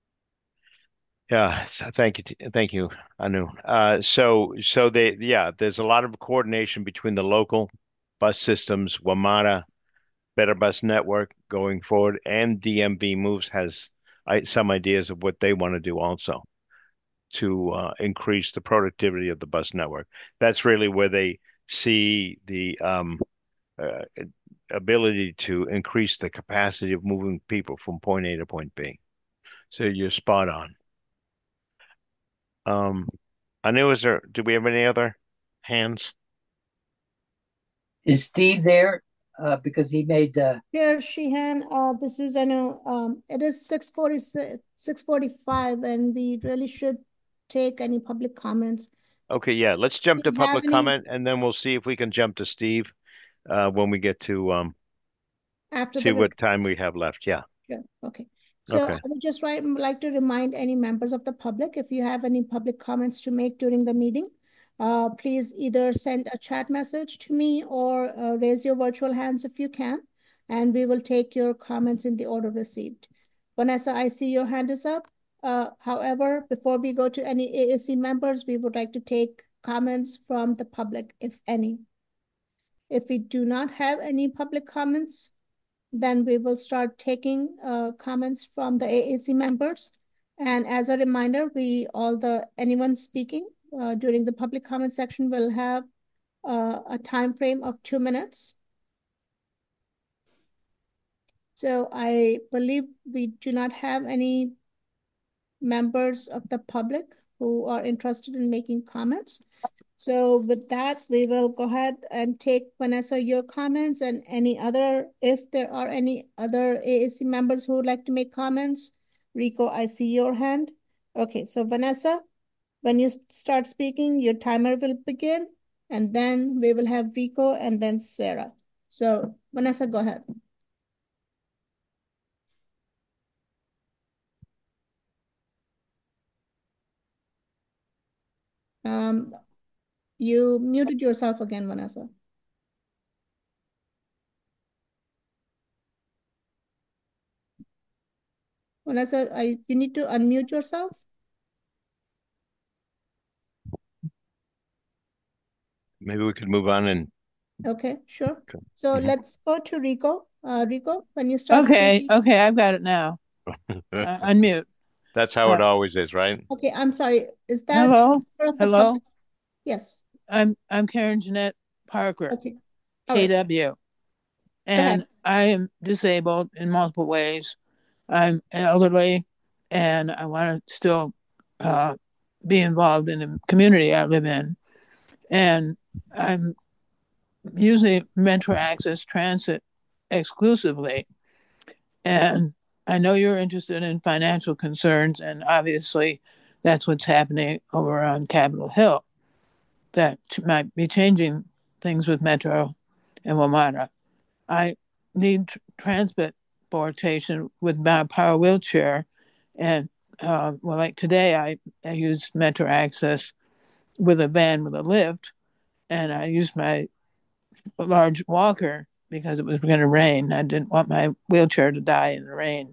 Yeah, so thank you, t- thank you, Anu. Uh, so, so they, yeah, there's a lot of coordination between the local bus systems, WMATA, Better Bus Network going forward, and D M V Moves has I, some ideas of what they want to do also to uh, increase the productivity of the bus network. That's really where they see the um, uh, ability to increase the capacity of moving people from point A to point B. So you're spot on. Um, I knew, is there, do we have any other hands? Is Steve there? Uh, because he made uh, Here, Sheehan, uh, this is, I know, um, it is six forty-six, six forty-five, and we really should take any public comments. Okay, yeah, let's jump Do to you have public any comment and then we'll see if we can jump to Steve uh, when we get to um, after see the what time we have left. Yeah. Sure. Okay. So Okay. I would just write, like to remind any members of the public, if you have any public comments to make during the meeting, uh, please either send a chat message to me or uh, raise your virtual hands if you can, and we will take your comments in the order received. Vanessa, I see your hand is up. Uh, however, before we go to any A A C members, we would like to take comments from the public, if any. If we do not have any public comments, then we will start taking uh, comments from the A A C members. And as a reminder, we all the anyone speaking uh, during the public comment section will have uh, a time frame of two minutes. So I believe we do not have any members of the public who are interested in making comments. So with that, we will go ahead and take, Vanessa, your comments and any other, if there are any other A A C members who would like to make comments. Rico, I see your hand. Okay, so Vanessa, when you start speaking, your timer will begin, and then we will have Rico and then Sarah. So Vanessa, go ahead. Um, you muted yourself again, Vanessa. Vanessa, I, you need to unmute yourself. Maybe we could move on and. Okay, sure. Okay. So Mhm. let's go to Rico. Uh, Rico, when you start Okay, speaking. okay, I've got it now. Uh, unmute. That's how it Uh, always is, right? Okay, I'm sorry. Is that Hello? member of the Hello? public? Yes. I'm I'm Karen Jeanette Parker, Okay. All right. K W. And I am disabled in multiple ways. I'm elderly and I want to still uh, be involved in the community I live in. And I'm using Metro Access Transit exclusively. And I know you're interested in financial concerns, and obviously that's what's happening over on Capitol Hill. That might be changing things with Metro and WMATA. I need tr- transportation with my power wheelchair, and uh, well, like today, I, I used Metro Access with a van with a lift, and I used my large walker because it was going to rain. I didn't want my wheelchair to die in the rain.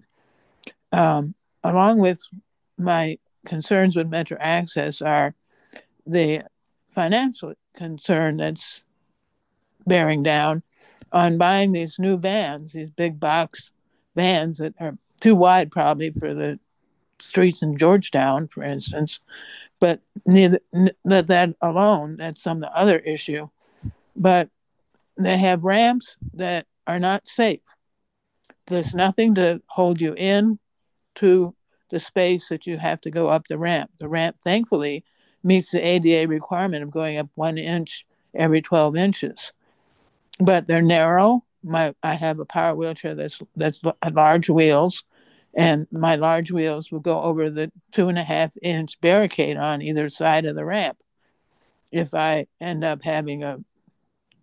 Um, along with my concerns with Metro Access are the financial concern that's bearing down on buying these new vans, these big box vans that are too wide probably for the streets in Georgetown, for instance. But neither let that alone, that's some other issue. But they have ramps that are not safe. There's nothing to hold you in to the space that you have to go up the ramp. The ramp, thankfully, meets the A D A requirement of going up one inch every twelve inches. But they're narrow. My I have a power wheelchair that's that's large wheels, and my large wheels will go over the two and a half inch barricade on either side of the ramp. If I end up having a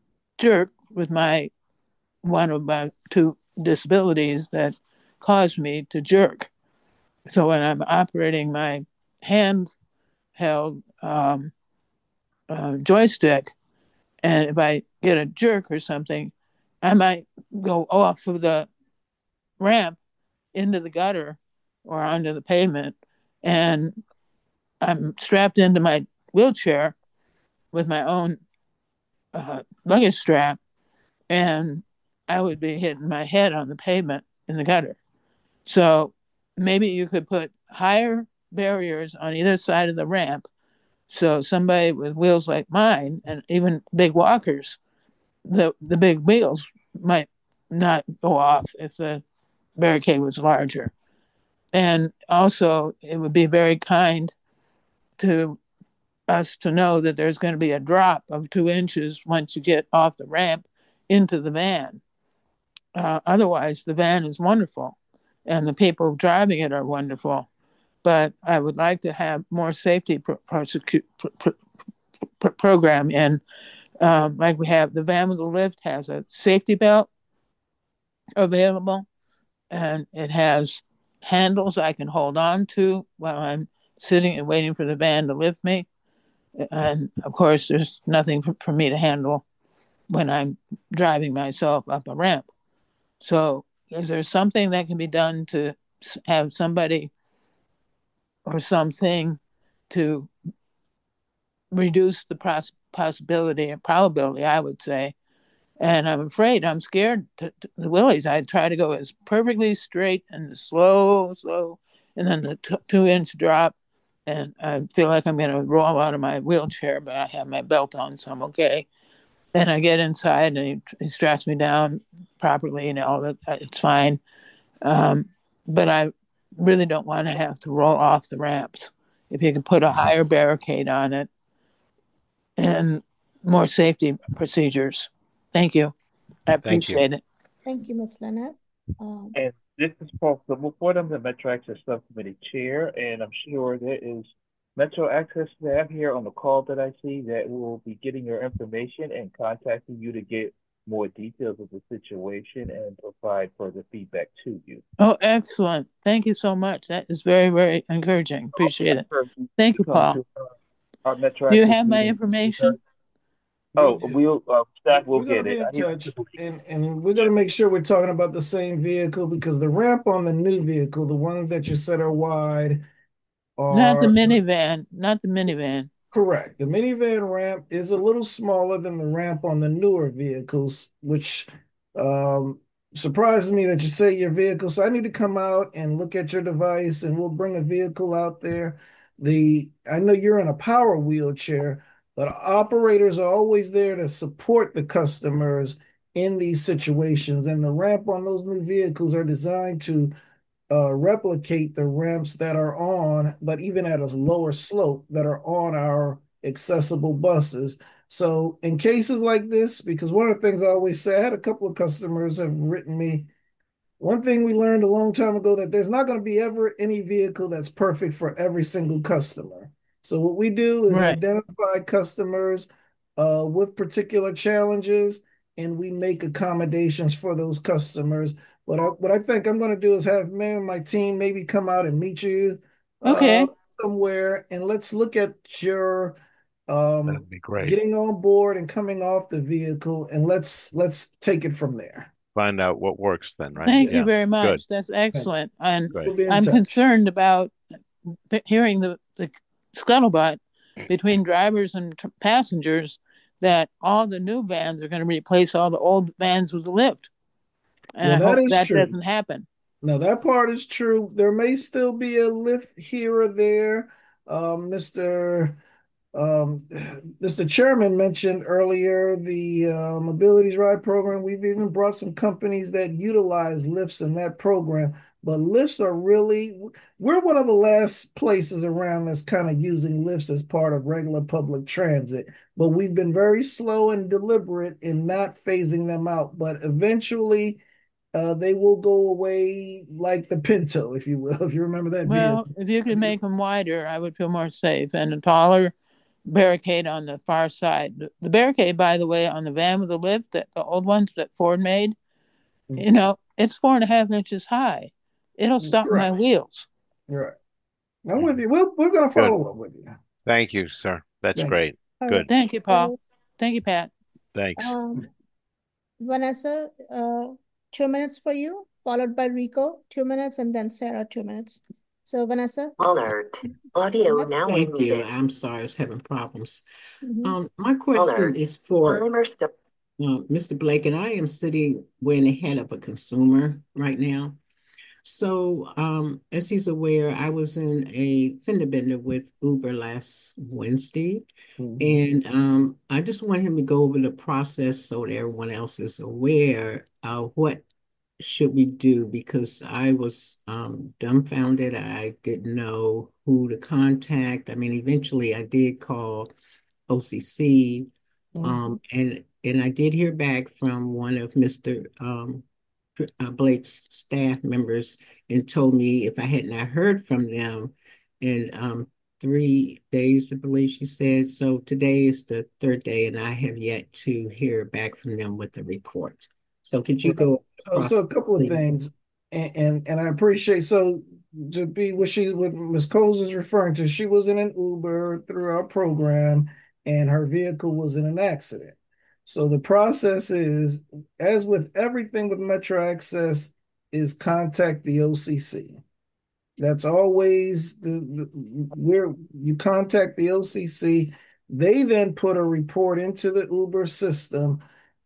jerk with my one of my two disabilities that caused me to jerk. So when I'm operating my handheld um, uh, joystick, and if I get a jerk or something, I might go off of the ramp into the gutter or onto the pavement, and I'm strapped into my wheelchair with my own uh, luggage strap, and I would be hitting my head on the pavement in the gutter. So maybe you could put higher barriers on either side of the ramp, so somebody with wheels like mine, and even big walkers, the the big wheels might not go off if the barricade was larger. And also, it would be very kind to us to know that there's going to be a drop of two inches once you get off the ramp into the van. Uh, otherwise, the van is wonderful, and the people driving it are wonderful. But I would like to have more safety pro- prosecute, pro- pro- pro- program. And um, like we have, the van with the lift has a safety belt available, and it has handles I can hold on to while I'm sitting and waiting for the van to lift me. And of course, there's nothing for, for me to handle when I'm driving myself up a ramp. So, is there something that can be done to have somebody or something to reduce the pros- possibility and probability, I would say? And I'm afraid, I'm scared to, to the willies. I try to go as perfectly straight and slow, slow, and then the t- two inch drop. And I feel like I'm going to roll out of my wheelchair, but I have my belt on, so I'm okay. And I get inside, and he, he straps me down properly, and all that. It's fine. Um, but I really don't want to have to roll off the ramps. If you could put a higher barricade on it and more safety procedures. Thank you. I Thank you. appreciate it. Thank you, Miz Lynette. Um, And this is Paul Silverford. I'm the Metro Access Subcommittee Chair, and I'm sure there is Metro Access staff here on the call that I see that will be getting your information and contacting you to get more details of the situation and provide further feedback to you. Oh, excellent. Thank you so much. That is very, very encouraging. Appreciate it. Thank you, Come Paul. to uh, our Metro Do you Access have my meeting. information? Oh, we'll uh, staff will We're gonna get be it. in I hear- touch, and and we're gonna make sure we're talking about the same vehicle, because the ramp on the new vehicle, the ones that you said are wide, Not the are minivan. Not the minivan. correct. The minivan ramp is a little smaller than the ramp on the newer vehicles, which um, surprises me that you say your vehicle. So I need to come out and look at your device, and we'll bring a vehicle out there. The I know you're in a power wheelchair, but operators are always there to support the customers in these situations. And the ramp on those new vehicles are designed to uh, replicate the ramps that are on, but even at a lower slope, that are on our accessible buses. So in cases like this, because one of the things I always say, I had a couple of customers have written me, one thing we learned a long time ago, that there's not going to be ever any vehicle that's perfect for every single customer. So what we do is Right. identify customers uh, with particular challenges, and we make accommodations for those customers. What I, what I think I'm going to do is have me and my team maybe come out and meet you Okay. uh, somewhere, and let's look at your um, That'd be great. getting on board and coming off the vehicle, and let's let's take it from there. Find out what works then, right? Thank Yeah. you very much. Good. That's excellent. And Great. We'll be in I'm touch. concerned about th- hearing the, the scuttlebutt between drivers and t- passengers that all the new vans are going to replace all the old vans with a lift. And Well, I that hope is that true. doesn't happen. Now that part is true. There may still be a lift here or there. Um, Mister Um, Mister Chairman mentioned earlier the uh, Mobilities Ride program. We've even brought some companies that utilize lifts in that program. But lifts are really, we're one of the last places around that's kind of using lifts as part of regular public transit. But we've been very slow and deliberate in not phasing them out. But eventually, uh, they will go away like the Pinto, if you will, if you remember that vehicle. Well, if you could make them wider, I would feel more safe, and taller barricade on the far side. The, the barricade, by the way, on the van with the lift, that the old ones that Ford made, mm-hmm. you know, it's four and a half inches high. It'll stop right. my wheels. Right. I'm with you. We'll, we're going to follow Good. up with you. Thank you, sir. That's Thank great. You. Good. Right. Thank you, Paul. Thank you, Pat. Thanks. Um, Vanessa, uh, two minutes for you, followed by Rico, two minutes, and then Sarah, two minutes. So, Vanessa. Alert. Audio now Thank unmuted. you. I'm sorry, I was having problems. Mm-hmm. Um, my question Alert. is for Timer stop. uh, Mister Blake, and I am sitting way ahead of a consumer right now. So, um, as he's aware, I was in a fender bender with Uber last Wednesday, mm-hmm. and um, I just want him to go over the process so that everyone else is aware of what should we do, because I was um, dumbfounded. I didn't know who to contact. I mean, eventually I did call O C C, mm-hmm. um, and and I did hear back from one of Mister Um, uh, Blake's staff members and told me if I had not heard from them in um, three days, I believe she said. So today is the third day, and I have yet to hear back from them with the report. So could you go? So, so a couple of things, and, and and I appreciate, so to be what she, what Miz Coles is referring to, she was in an Uber through our program, and her vehicle was in an accident. So the process is, as with everything with Metro Access, is contact the O C C. That's always the, the where you contact the O C C. They then put a report into the Uber system,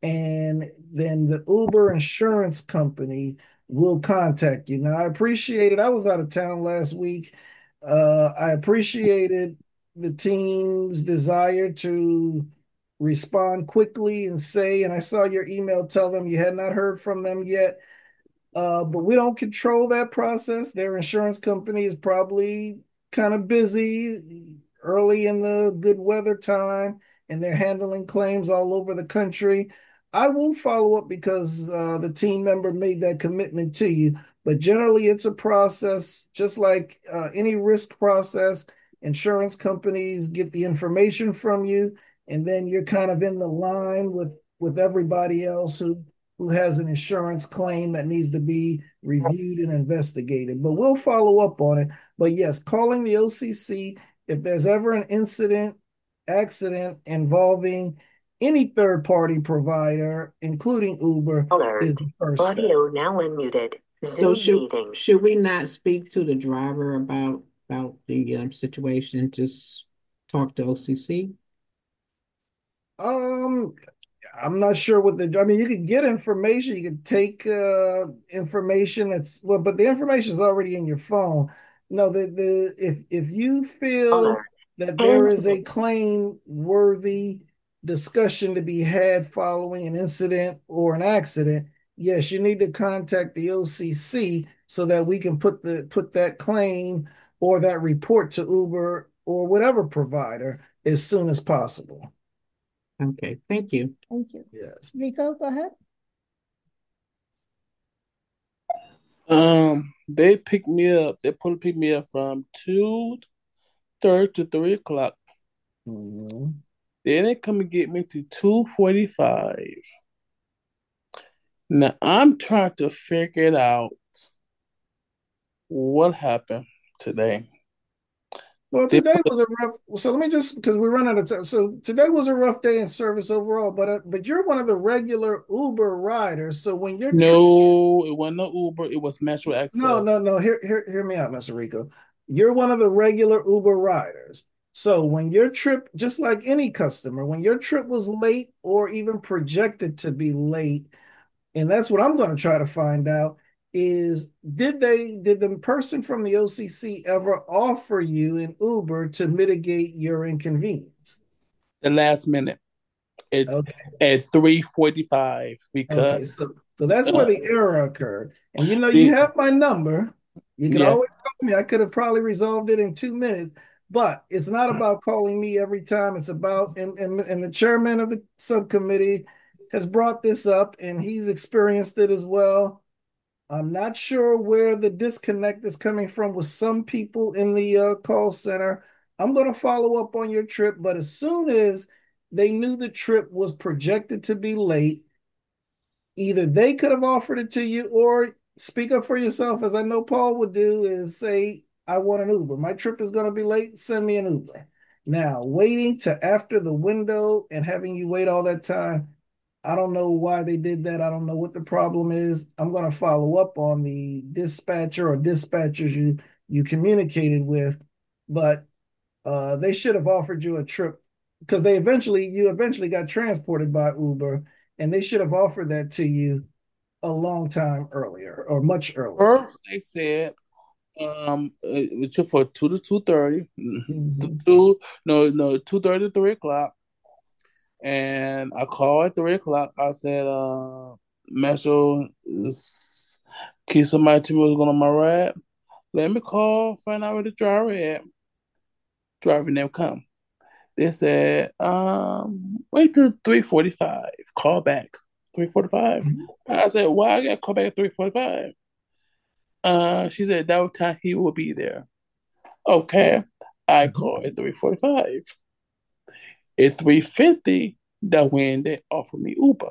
and then the Uber insurance company will contact you. Now, I appreciate it. I was out of town last week. Uh, I appreciated the team's desire to respond quickly and say, and I saw your email tell them you had not heard from them yet. Uh, but we don't control that process. Their insurance company is probably kind of busy early in the good weather time, and they're handling claims all over the country. I will follow up because uh, the team member made that commitment to you. But generally, it's a process, just like uh, any risk process. Insurance companies get the information from you, and then you're kind of in the line with with everybody else who who has an insurance claim that needs to be reviewed and investigated. But we'll follow up on it. But yes, calling the O C C if there's ever an incident, accident involving any third-party provider, including Uber, Alert. is the first Audio step. now unmuted. So Zoom should, meeting. should we not speak to the driver about about the um, situation? Just talk to O C C? Um, I'm not sure what the, I mean, you can get information, you can take uh information that's, well, but the information is already in your phone. No, the the if if you feel Alert. that there is a claim worthy discussion to be had following an incident or an accident, yes, you need to contact the O C C so that we can put the put that claim or that report to Uber or whatever provider as soon as possible. Okay, thank you. Thank you. Yes. Rico, go ahead. Um, they picked me up. They probably picked me up from two thirty to three o'clock. Mm-hmm. Then they come and get me to two forty-five. Now I'm trying to figure it out. What happened today? Well, today was a rough. So let me just, because we run out of time. So today was a rough day in service overall. But uh, but you're one of the regular Uber riders. So when you're no, tri- it wasn't no Uber. It was Metro Access. No, no, no. Hear hear hear me out, Mister Rico. You're one of the regular Uber riders. So when your trip, just like any customer, when your trip was late or even projected to be late, and that's what I'm going to try to find out. Is did they did the person from the O C C ever offer you an Uber to mitigate your inconvenience? The last minute at, okay. at three forty-five because okay, so, so that's where uh, the error occurred. And you know, you have my number. You can yeah. always call me. I could have probably resolved it in two minutes, but it's not about calling me every time. It's about and, and, and the chairman of the subcommittee has brought this up and he's experienced it as well. I'm not sure where the disconnect is coming from with some people in the uh, call center, I'm going to follow up on your trip, but as soon as they knew the trip was projected to be late, either they could have offered it to you or speak up for yourself, as I know Paul would do, is say, I want an Uber. My trip is going to be late. Send me an Uber. Now, waiting to after the window and having you wait all that time, I don't know why they did that. I don't know what the problem is. I'm going to follow up on the dispatcher or dispatchers you you communicated with, but uh, they should have offered you a trip because they eventually you eventually got transported by Uber, and they should have offered that to you a long time earlier or much earlier. First, they said um it was just for two to two thirty, Mhm. two no no two thirty to three o'clock, and I called at three o'clock. I said, uh, Metro, is- can somebody tell me what's going on my ride? Let me call, find out where the driver at. Driver never come. They said, um, wait till three forty-five. Call back. three forty-five. I said, why I gotta call back at three forty-five? Uh, she said that was time he will be there. Okay. I called at three forty-five. At three fifty, that when they offered me Uber.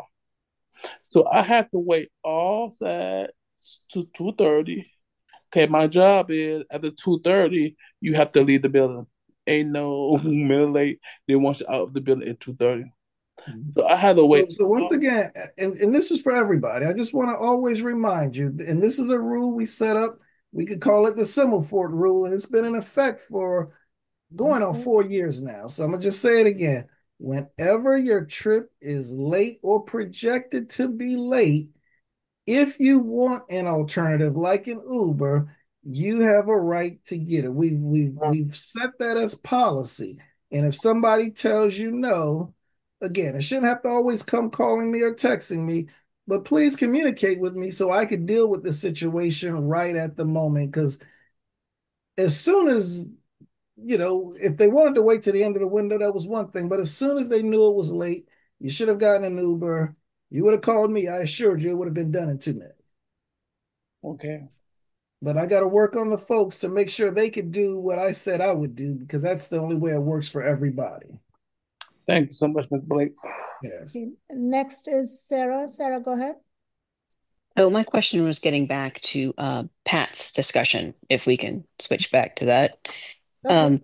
So I have to wait all side to two thirty. Okay, my job is after two thirty, you have to leave the building. Ain't no middle late. They want you out of the building at two thirty. So I had to So, wait. so once again, and, and this is for everybody, I just want to always remind you, and this is a rule we set up. We could call it the Semmelfort rule, and it's been in effect for going on four years now. So I'm gonna just say it again. Whenever your trip is late or projected to be late, if you want an alternative like an Uber, you have a right to get it. We've we've we've set that as policy. And if somebody tells you no, again, it shouldn't have to always come calling me or texting me, but please communicate with me so I could deal with the situation right at the moment. Because as soon as you know, if they wanted to wait to the end of the window, that was one thing. But as soon as they knew it was late, you should have gotten an Uber. You would have called me. I assured you it would have been done in two minutes. Okay. But I got to work on the folks to make sure they could do what I said I would do because that's the only way it works for everybody. Thank you so much, Mister Blake. Yes. Okay, next is Sarah. Sarah, go ahead. Oh, my question was getting back to uh, Pat's discussion, if we can switch back to that. Okay. Um,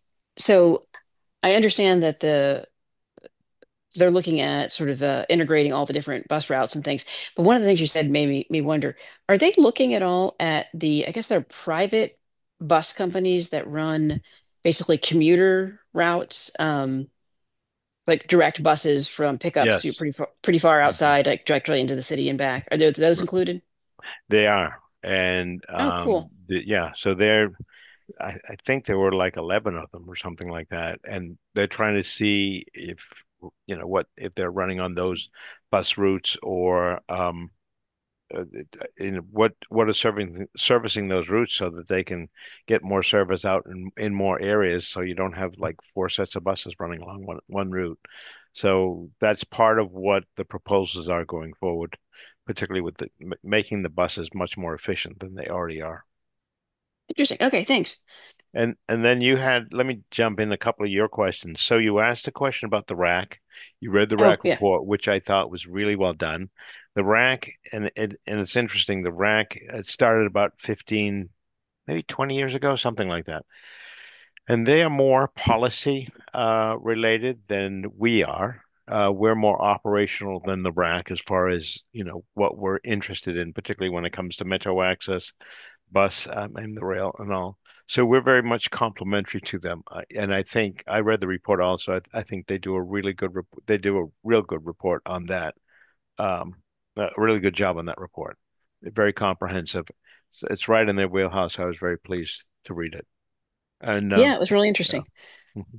so I understand that the they're looking at sort of uh, integrating all the different bus routes and things. But one of the things you said made me, me wonder, are they looking at all at the, I guess they're private bus companies that run basically commuter routes, um, like direct buses from pickups Yes. to pretty far, pretty far outside, like directly into the city and back. Are there those included? They are. And Oh, um, cool. the, yeah, so they're, I, I think there were like eleven of them or something like that. And they're trying to see if, you know, what, if they're running on those bus routes or um, uh, in what, what is serving, servicing those routes so that they can get more service out in, in more areas. So you don't have like four sets of buses running along one, one route. So that's part of what the proposals are going forward, particularly with the, m- making the buses much more efficient than they already are. Interesting. Okay, thanks. And and then you had, let me jump in a couple of your questions. So you asked a question about the rack. You read the Oh, rack yeah. report, which I thought was really well done. The rack, and it, and it's interesting, the rack, it started about fifteen, maybe twenty years ago, something like that. And they are more policy uh, related than we are. Uh, we're more operational than the rack as far as, you know, what we're interested in, particularly when it comes to metro access, bus, um, and the rail and all. So we're very much complementary to them. I- And I think I read the report also. I, I think they do a really good, rep they do a real good report on that. Um, a really good job on that report. Very comprehensive. It's, it's right in their wheelhouse. I was very pleased to read it. And Yeah, um, it was really yeah. interesting. Mhm.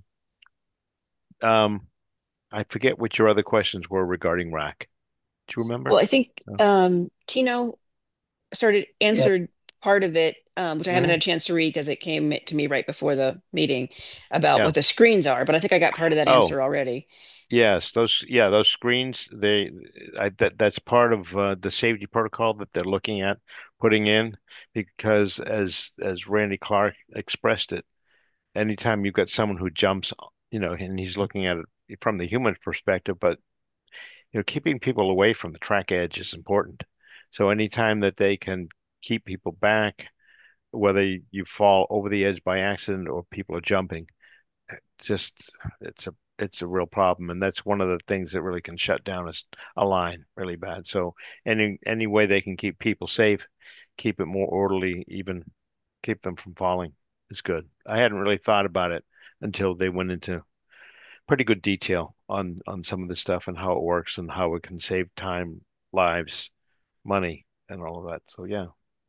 Um, I forget what your other questions were regarding rack. Do you remember? Well, I think No. um, Tino started Yeah. answered part of it, um, which I haven't Mhm. had a chance to read because it came to me right before the meeting about Yeah. what the screens are. But I think I got part of that Oh, answer already. yes. Those, yeah, those screens, they, I, that that's part of uh, the safety protocol that they're looking at putting in because as as Randy Clark expressed it, anytime you've got someone who jumps, you know, and he's looking at it from the human perspective, but you know, keeping people away from the track edge is important. So anytime that they can keep people back, whether you fall over the edge by accident or people are jumping, just it's a it's a real problem, and that's one of the things that really can shut down a, a line really bad. So any any way they can keep people safe, keep it more orderly, even keep them from falling is good. I hadn't really thought about it until they went into pretty good detail on on some of the stuff and how it works and how it can save time, lives, money, and all of that. So yeah.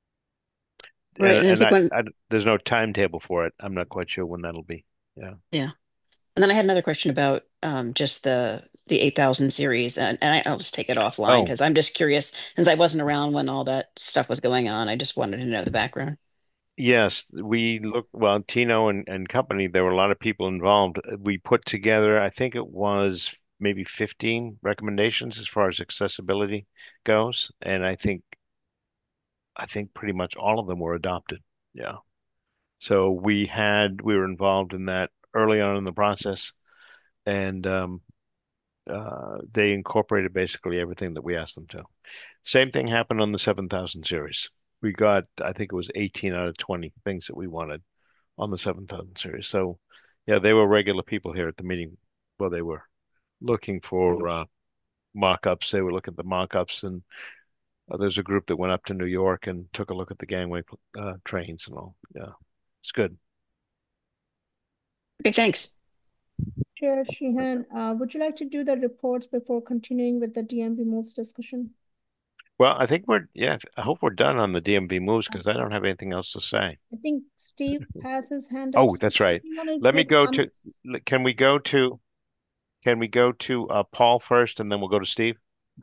Right, And, and I and think I, when I there's no timetable for it. I'm not quite sure when that'll be. Yeah. yeah, and then I had another question about um, just the the eight thousand series, and, and I, I'll just take it offline Oh, because I'm just curious since I wasn't around when all that stuff was going on. I just wanted to know the background. yes, we look well, Tino and, and company, there were a lot of people involved. We put together, I think it was maybe fifteen recommendations as far as accessibility goes, and I think I think pretty much all of them were adopted. Yeah. So we had we were involved in that early on in the process, and um, uh, they incorporated basically everything that we asked them to. Same thing happened on the seven thousand series. We got, I think it was eighteen out of twenty things that we wanted on the seven thousand series. So, yeah, they were regular people here at the meeting. Well, they were looking for uh, mock-ups. They were looking at the mock-ups, and uh, there's a group that went up to New York and took a look at the gangway uh, trains and all. Yeah, it's good. Okay, thanks. Chair Sheehan, uh, would you like to do the reports before continuing with the D M V moves discussion? Well, I think we're, yeah, I hope we're done on the D M V moves because I don't have anything else to say. I think Steve has his hand up. Oh, that's right. You want to Let me make go to, comments? can we go to, can we go to uh, Paul first and then we'll go to Steve?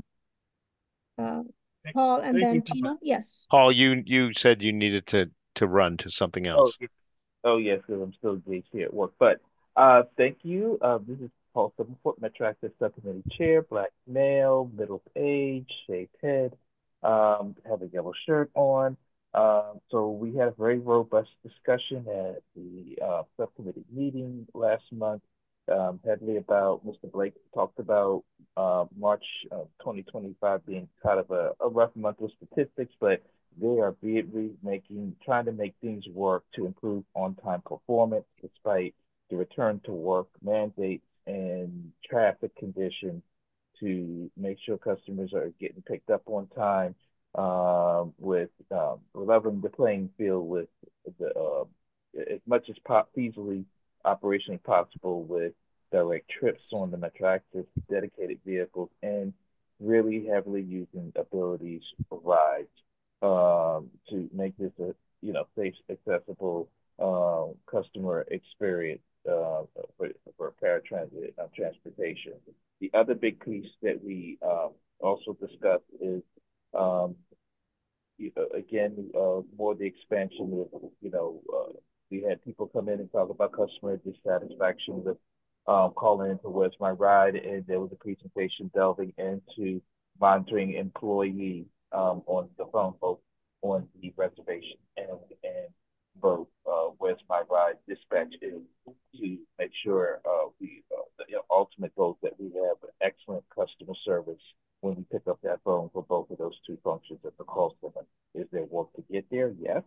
Uh, Paul and Thank then you so Tina? much. Yes. Paul, you you said you needed to to run to something Oh, else. yeah. Oh yes, because I'm still engaged here at work. But uh, thank you. Uh, this is Paul Summerford, Metro Access Subcommittee Chair, black male, middle age, shaved head, um, have a yellow shirt on. Um, so we had a very robust discussion at the uh, subcommittee meeting last month, um, heavily about Mister Blake talked about uh, March of twenty twenty-five being kind of a, a rough month with statistics, but they are really making, trying to make things work to improve on-time performance despite the return to work mandates and traffic conditions to make sure customers are getting picked up on time, um, with um, leveling the playing field with the uh, as much as pop feasibly operationally possible with direct trips on the Metro Access dedicated vehicles and really heavily using abilities for rides, um, to make this a you know safe, accessible uh, customer experience uh, for, for paratransit uh, transportation. The other big piece that we um, also discussed is um, you know, again uh, more the expansion of you know uh, we had people come in and talk about customer dissatisfaction with um, calling into Where's My Ride, and there was a presentation delving into monitoring employees um, on the phone, both on the reservation and and both uh, Where's My Ride dispatch is to make sure uh, we uh, the you know, ultimate goal is that we have excellent customer service when we pick up that phone for both of those two functions at the call center. Is there work to get there? Yes.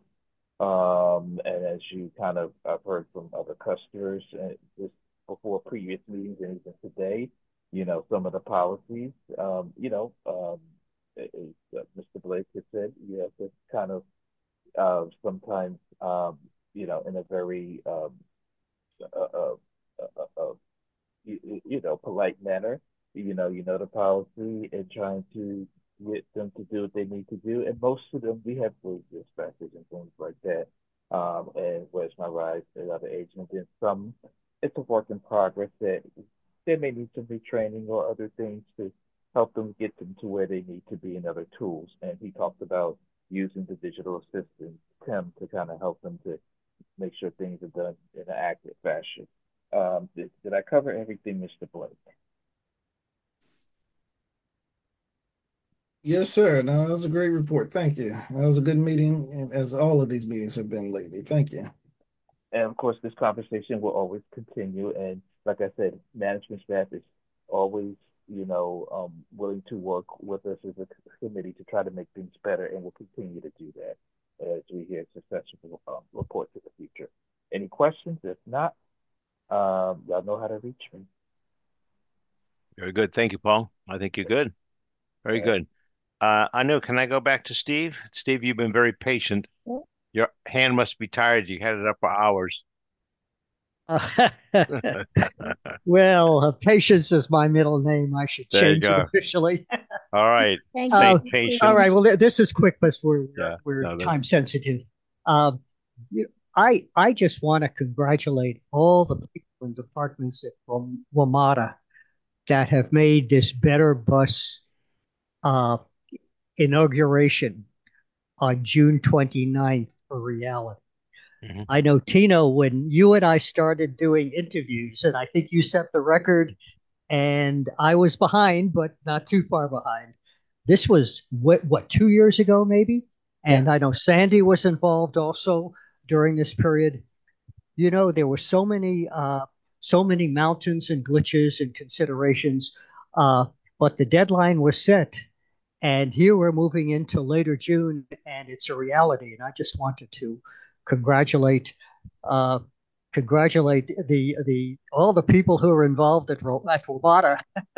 Um, and as you kind of I've heard from other customers uh, this before previous meetings and even today, you know, some of the policies, um, you know, um, as uh, Mister Blake has said, you have to kind of uh, sometimes, um, you know, in a very um, uh, uh, uh, uh, you, you know, polite manner. You know, you know the policy and trying to get them to do what they need to do. And most of them, we have rules dispatches and things like that. Um, and Where's My Ride and other agents. And some, it's a work in progress that they may need some retraining or other things to help them get them to where they need to be and other tools. And he talked about using the digital assistant, Tim, to kind of help them to make sure things are done in an accurate fashion. Um, did, did I cover everything, Mister Blake? Yes, sir. No, that was a great report. Thank you. That was a good meeting, as all of these meetings have been lately. Thank you. and of course, this conversation will always continue. And like I said, management staff is always, you know, um, willing to work with us as a committee to try to make things better, and we'll continue to do that as we hear successful um, reports in the future. Any questions? If not, um, y'all know how to reach me. Very good. Thank you, Paul. I think you're good. Very good. Uh, I know. Can I go back to Steve? Steve, you've been very patient. Your hand must be tired. You had it up for hours. Uh, well, uh, Patience is my middle name. I should There you change it go. officially. All right. Thank Uh, Say you. patience. all right. Well, th- this is quick, but we're Yeah. we're No, time that's sensitive. Um, you- I I just want to congratulate all the people and departments at Wam- WMATA that have made this Better Bus uh, inauguration on June twenty-ninth a reality. mhm. I know, Tino, when you and I started doing interviews, and I think you set the record, and I was behind, but not too far behind. This was what, what two years ago, maybe? And I know Sandy was involved also during this period. You know, there were so many, uh, so many mountains and glitches and considerations, uh, but the deadline was set, and here we're moving into later June, and it's a reality. And I just wanted to congratulate, uh, congratulate the the all the people who are involved at Ro- at WMATA.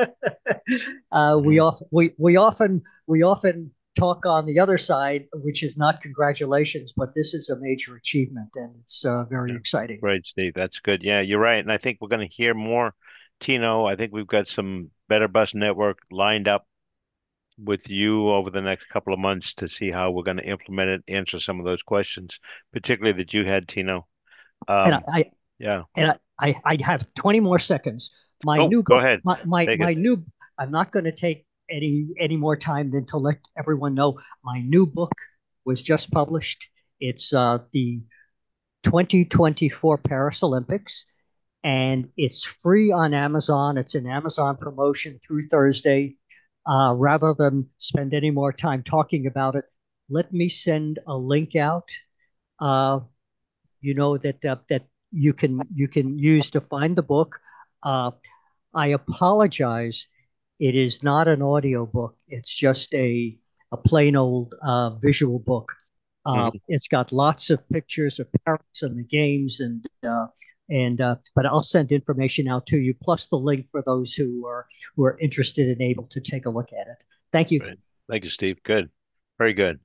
uh, we Mhm. often we we often we often talk on the other side, which is not congratulations, but this is a major achievement, and it's uh, very Yeah. exciting. Great, Steve. That's good. Yeah, you're right. And I think we're going to hear more, Tino. I think we've got some Better Bus Network lined up with you over the next couple of months to see how we're going to implement it, answer some of those questions, particularly that you had, Tino. And Um, I, I yeah. and I, I, I have twenty more seconds. My Oh, new go book, ahead. my my, Take my it. new. I'm not going to take any any more time than to let everyone know my new book was just published. It's uh, the twenty twenty-four Paris Olympics, and it's free on Amazon. It's an Amazon promotion through Thursday. Uh, rather than spend any more time talking about it, let me send a link out. Uh, you know that uh, that you can you can use to find the book. Uh, I apologize. It is not an audio book. It's just a a plain old uh, visual book. Uh, Mhm. it's got lots of pictures of Paris and the games, and uh, and uh, but I'll send information out to you, plus the link for those who are who are interested and able to take a look at it. Thank you. Great. Thank you, Steve. Good. Very good.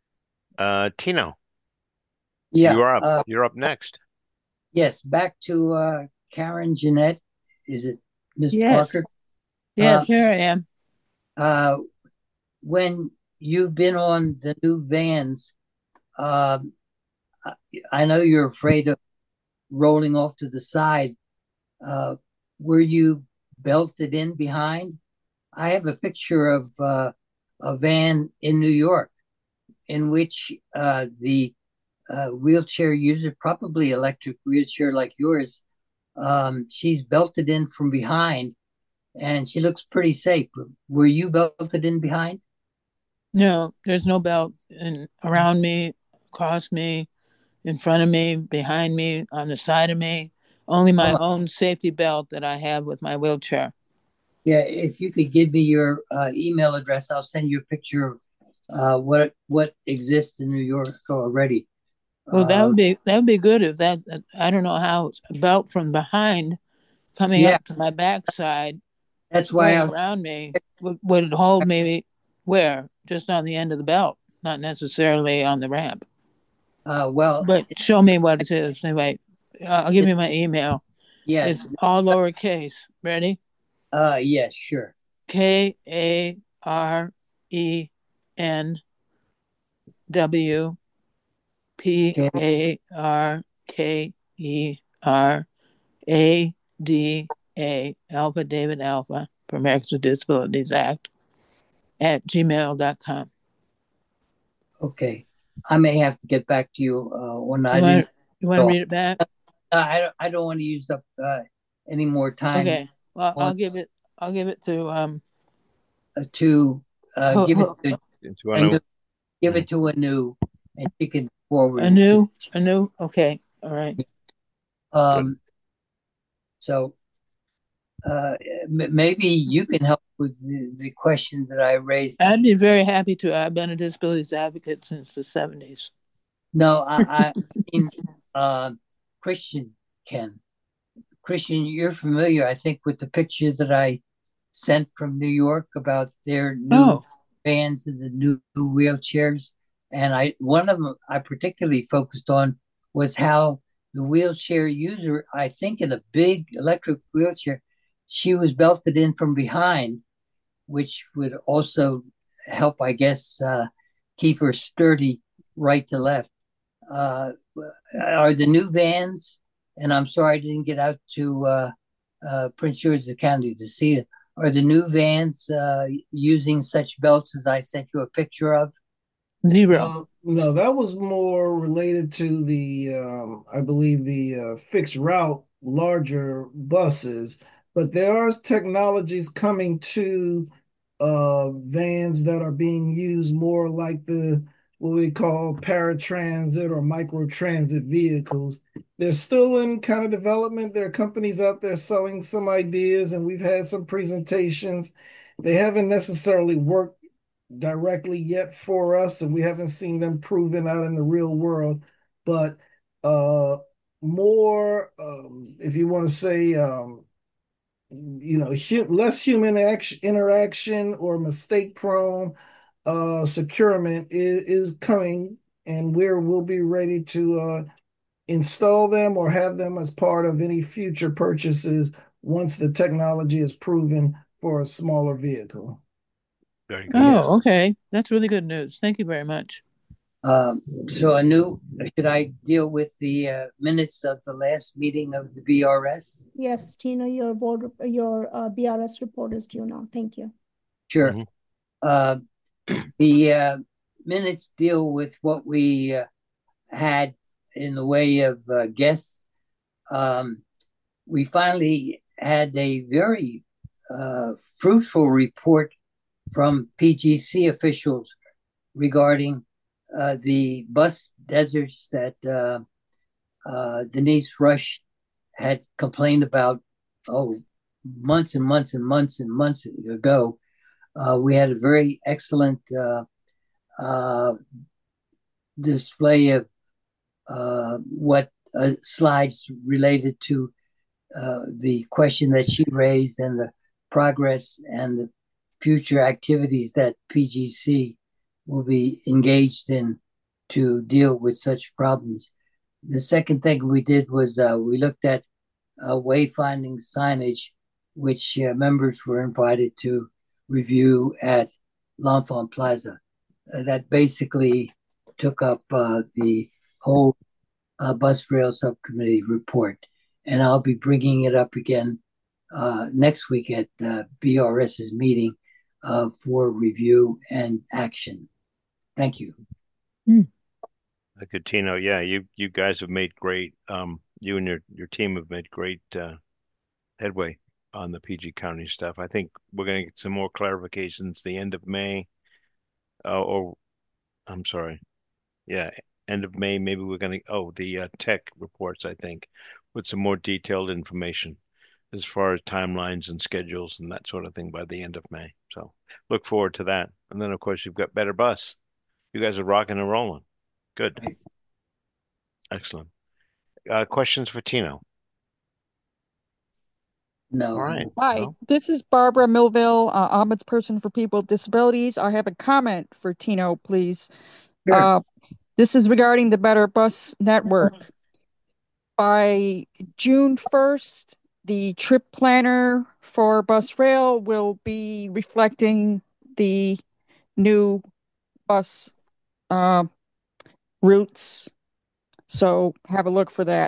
Uh, Tino, Yeah. you're up. Uh, You're up next. yes. Back to uh, Karen Jeanette. Is it Miss Yes. Parker? Yes, Uh, here I am. uh, when you've been on the new vans, um, I- I know you're afraid of rolling off to the side. Uh, were you belted in behind? I have a picture of uh, a van in New York in which uh, the uh, wheelchair user, probably electric wheelchair like yours, um, she's belted in from behind and she looks pretty safe. Were you belted in behind? No, there's no belt in, around me, across me, in front of me, behind me, on the side of me. Only my Oh, own safety belt that I have with my wheelchair. yeah, if you could give me your uh, email address, I'll send you a picture of uh, what what exists in New York already. Well, that Uh, would be that would be good if that, that I don't know how a belt from behind coming yeah, up to my backside that's why going I around me would, would hold me where? Just on the end of the belt, not necessarily on the ramp. uh, well, But show me what it is. Anyway, I'll give it, you my email. yeah, It's all lowercase. Ready? uh, yes, sure. K A R E N W P Okay. A R K E R A D A, Alpha David Alpha, for Americans with Disabilities Act, at gmail dot com. Okay. I may have to get back to you uh, when I You didn't want, you want to talk. read it back? Uh, I don't, I don't want to use up uh, any more time Okay. Well, on I'll give it. I'll give it to um. uh, to uh, Ho, give it ho, to If you a want new, to, give it to a new, and she can forward a it to. new, a new. Okay. All right. Um, so uh, m- maybe you can help with the, the question that I raised. I'd be very happy to. I've been a disabilities advocate since the seventies. No, I, I mean, uh, Christian Ken. Christian, you're familiar, I think, with the picture that I sent from New York about their new Oh. vans and the new, new wheelchairs. And I, one of them I particularly focused on was how the wheelchair user, I think in a big electric wheelchair, she was belted in from behind, which would also help, I guess, uh, keep her sturdy right to left. Uh, are the new vans, and I'm sorry I didn't get out to uh, uh, Prince George's County to see it, are the new vans uh, using such belts as I sent you a picture of? Zero. Um, no, that was more related to the, um, I believe, the uh, fixed route, larger buses. But there are technologies coming to uh, vans that are being used more like the what we call paratransit or microtransit vehicles. They're still in kind of development. There are companies out there selling some ideas, and we've had some presentations. They haven't necessarily worked directly yet for us, and we haven't seen them proven out in the real world. But uh, more, um, if you want to say, um, you know, hu- less human action, interaction or mistake prone uh, securement is, is coming, and we're we'll be ready to uh, install them or have them as part of any future purchases once the technology is proven for a smaller vehicle. Very good. Oh, okay. That's really good news. Thank you very much. Um, so a new, should I deal with the uh, minutes of the last meeting of the B R S? Yes, Tina, your board, your uh, B R S report is due now. Thank you. Sure. Mm-hmm. Uh, the uh, minutes deal with what we uh, had in the way of uh, guests. Um, we finally had a very uh, fruitful report from P G C officials regarding uh, the bus deserts that uh, uh, Denise Rush had complained about, oh, months and months and months and months ago. Uh, we had a very excellent uh, uh, display of uh, what uh, slides related to uh, the question that she raised and the progress and the future activities that P G C will be engaged in to deal with such problems. The second thing we did was uh, we looked at uh, wayfinding signage, which uh, members were invited to review at L'Enfant Plaza. Uh, that basically took up uh, the whole uh, bus rail subcommittee report. And I'll be bringing it up again uh, next week at uh, BRS's meeting uh, for review and action. Thank you. Mm. Good, Tino. Yeah, you you guys have made great. Um, you and your your team have made great uh, headway on the P G County stuff. I think we're going to get some more clarifications the end of May. Uh, or I'm sorry, yeah, end of May. Maybe we're going to. Oh, the uh, tech reports. I think with some more detailed information as far as timelines and schedules and that sort of thing by the end of May. So look forward to that. And then of course you've got Better Bus. You guys are rocking and rolling. Good. Excellent. Uh, questions for Tino? No. All right. Hi, Well, this is Barbara Millville, uh, ombudsperson for people with disabilities. I have a comment for Tino, please. Sure. Uh, this is regarding the Better Bus Network. By June first, the trip planner for bus rail will be reflecting the new bus uh, routes. So have a look for that.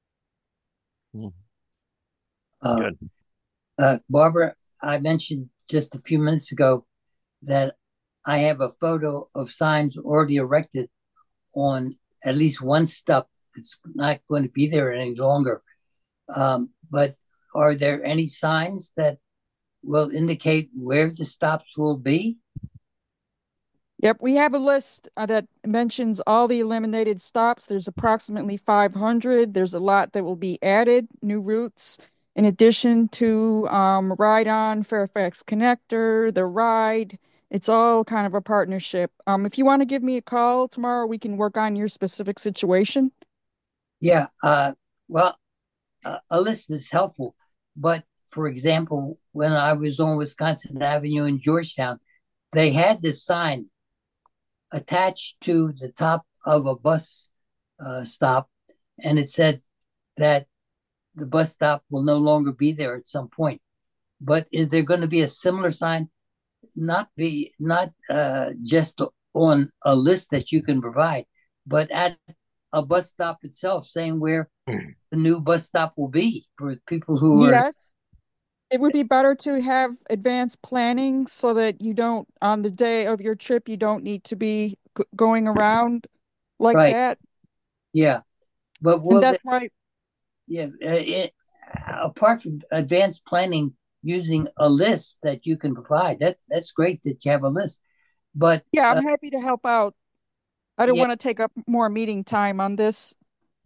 Uh, good. uh, Barbara, I mentioned just a few minutes ago that I have a photo of signs already erected on at least one stop. It's not going to be there any longer. Um, but are there any signs that will indicate where the stops will be? Yep, we have a list uh, that mentions all the eliminated stops. There's approximately five hundred. There's a lot that will be added, new routes, in addition to um, Ride On, Fairfax Connector, the Ride. It's all kind of a partnership. Um, if you want to give me a call tomorrow, we can work on your specific situation. Yeah, uh, well, uh, a list is helpful. But for example, when I was on Wisconsin Avenue in Georgetown, they had this sign attached to the top of a bus uh, stop, and it said that the bus stop will no longer be there at some point. But is there going to be a similar sign? Not be not uh, just on a list that you can provide, but at a bus stop itself, saying where the new bus stop will be for people who are. Yes. It would be better to have advanced planning so that you don't, on the day of your trip, you don't need to be g- going around like Right. that. Yeah, but And will that's they, why, yeah, uh, it, apart from advanced planning using a list that you can provide, that that's great that you have a list. But yeah, uh, I'm happy to help out. I don't yeah, want to take up more meeting time on this.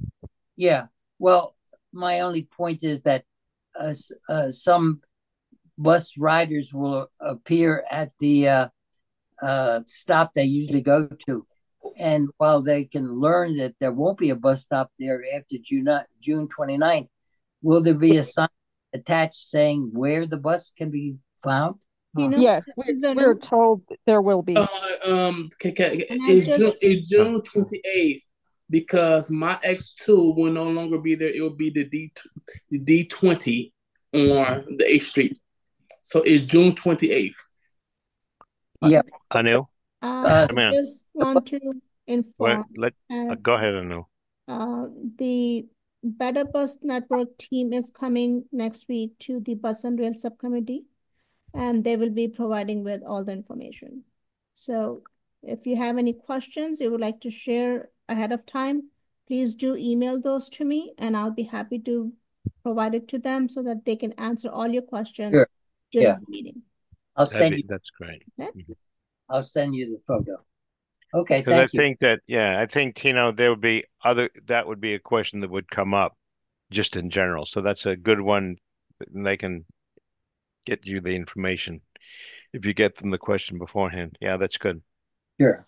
yeah. Well, my only point is that uh, s- uh, some bus riders will appear at the uh, uh, stop they usually go to. And while they can learn that there won't be a bus stop there after June, June twenty-ninth, will there be a sign attached saying where the bus can be found? You Huh. know, Yes, we, we're Zanu, told that there will be. Uh, um, ca- ca- and I it's June, just, it's June twenty-eighth because my X two will no longer be there. It will be the D the D twenty on the eighth Street. So it's June twenty-eighth. Yeah. Anu, uh, Uh, come I in. just want to Wait, inform let uh, uh, go ahead, Anu. uh, the Better Bus Network team is coming next week to the Bus and Rail Subcommittee, and they will be providing with all the information. So if you have any questions you would like to share ahead of time, please do email those to me, and I'll be happy to provide it to them so that they can answer all your questions sure. during Yeah. the meeting. I'll That'd send be, you. that's great. Okay? I'll send you the photo. Okay. Because I Thank you. think that, yeah, I think, Tino, there would be other, that would be a question that would come up just in general. So that's a good one. And they can get you the information if you get them the question beforehand. Yeah, that's good. Sure.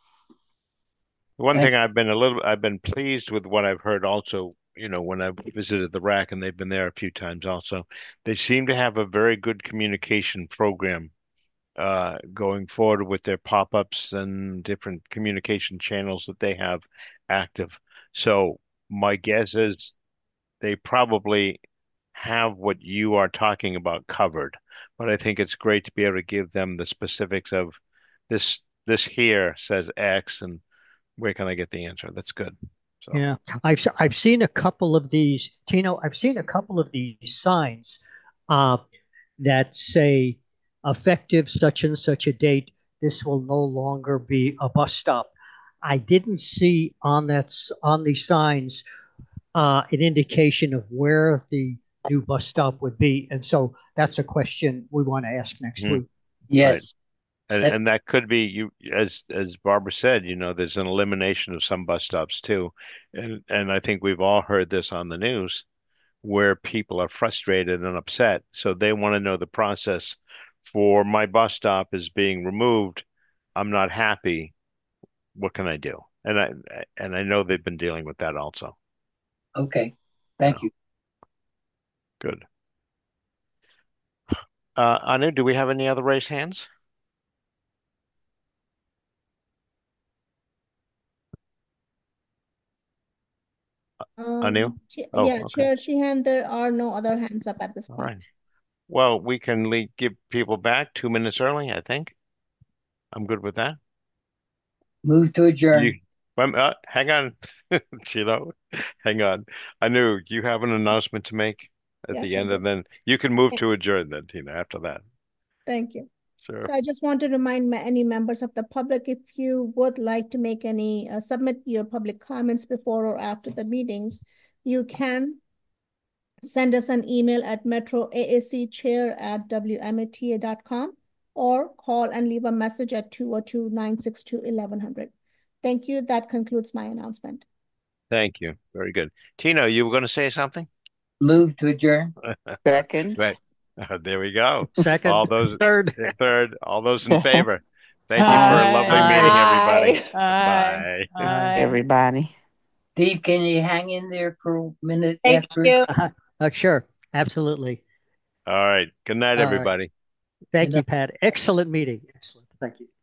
One Thank thing I've been a little, I've been pleased with what I've heard also, you know, when I've visited the rack, and they've been there a few times also, they seem to have a very good communication program uh, going forward with their pop-ups and different communication channels that they have active. So my guess is they probably have what you are talking about covered, but I think it's great to be able to give them the specifics of this, this here says X, and where can I get the answer? That's good. So, Yeah, I've I've seen a couple of these, Tino. I've seen a couple of these signs uh, that say effective such and such a date. This will no longer be a bus stop. I didn't see on that s- on these signs uh, an indication of where the new bus stop would be, and so that's a question we want to ask next hmm, week. right. Yes. And That's and that could be you as as Barbara said, you know, there's an elimination of some bus stops too. And and I think we've all heard this on the news where people are frustrated and upset. So they want to know the process for my bus stop is being removed. I'm not happy. What can I do? And I and I know they've been dealing with that also. okay. Thank So you. good. Uh, Anu, do we have any other raised hands? Anu? Um, ch- Oh, yeah, okay. Chair Sheehan, there are no other hands up at this All point. right. Well, we can le give people back two minutes early, I think. I'm good with that. Move to adjourn. You, um, uh, hang on, you know, hang on. I knew you have an announcement to make at Yes, the I end, do. and then you can move Thank to adjourn then, Tina, after that. thank you. Sure. So I just want to remind ma- any members of the public, if you would like to make any, uh, submit your public comments before or after the meetings, you can send us an email at metroaacchair at w m a t a dot com, or call and leave a message at two oh two, nine six two, eleven hundred. Thank you. That concludes my announcement. Thank you. Very good. Tino, you were going to say something? Move to adjourn. Second. Right. Uh, there we go. Second. All those Third. third. All those in favor. Thank you for a lovely Aye. meeting, Aye. everybody. Aye. Bye. Aye. Everybody. Steve, can you hang in there for a minute Thank after? you. Uh, sure. Absolutely. All right. Good night, All right. everybody. Thank you, Pat. Excellent meeting. Excellent. Thank you.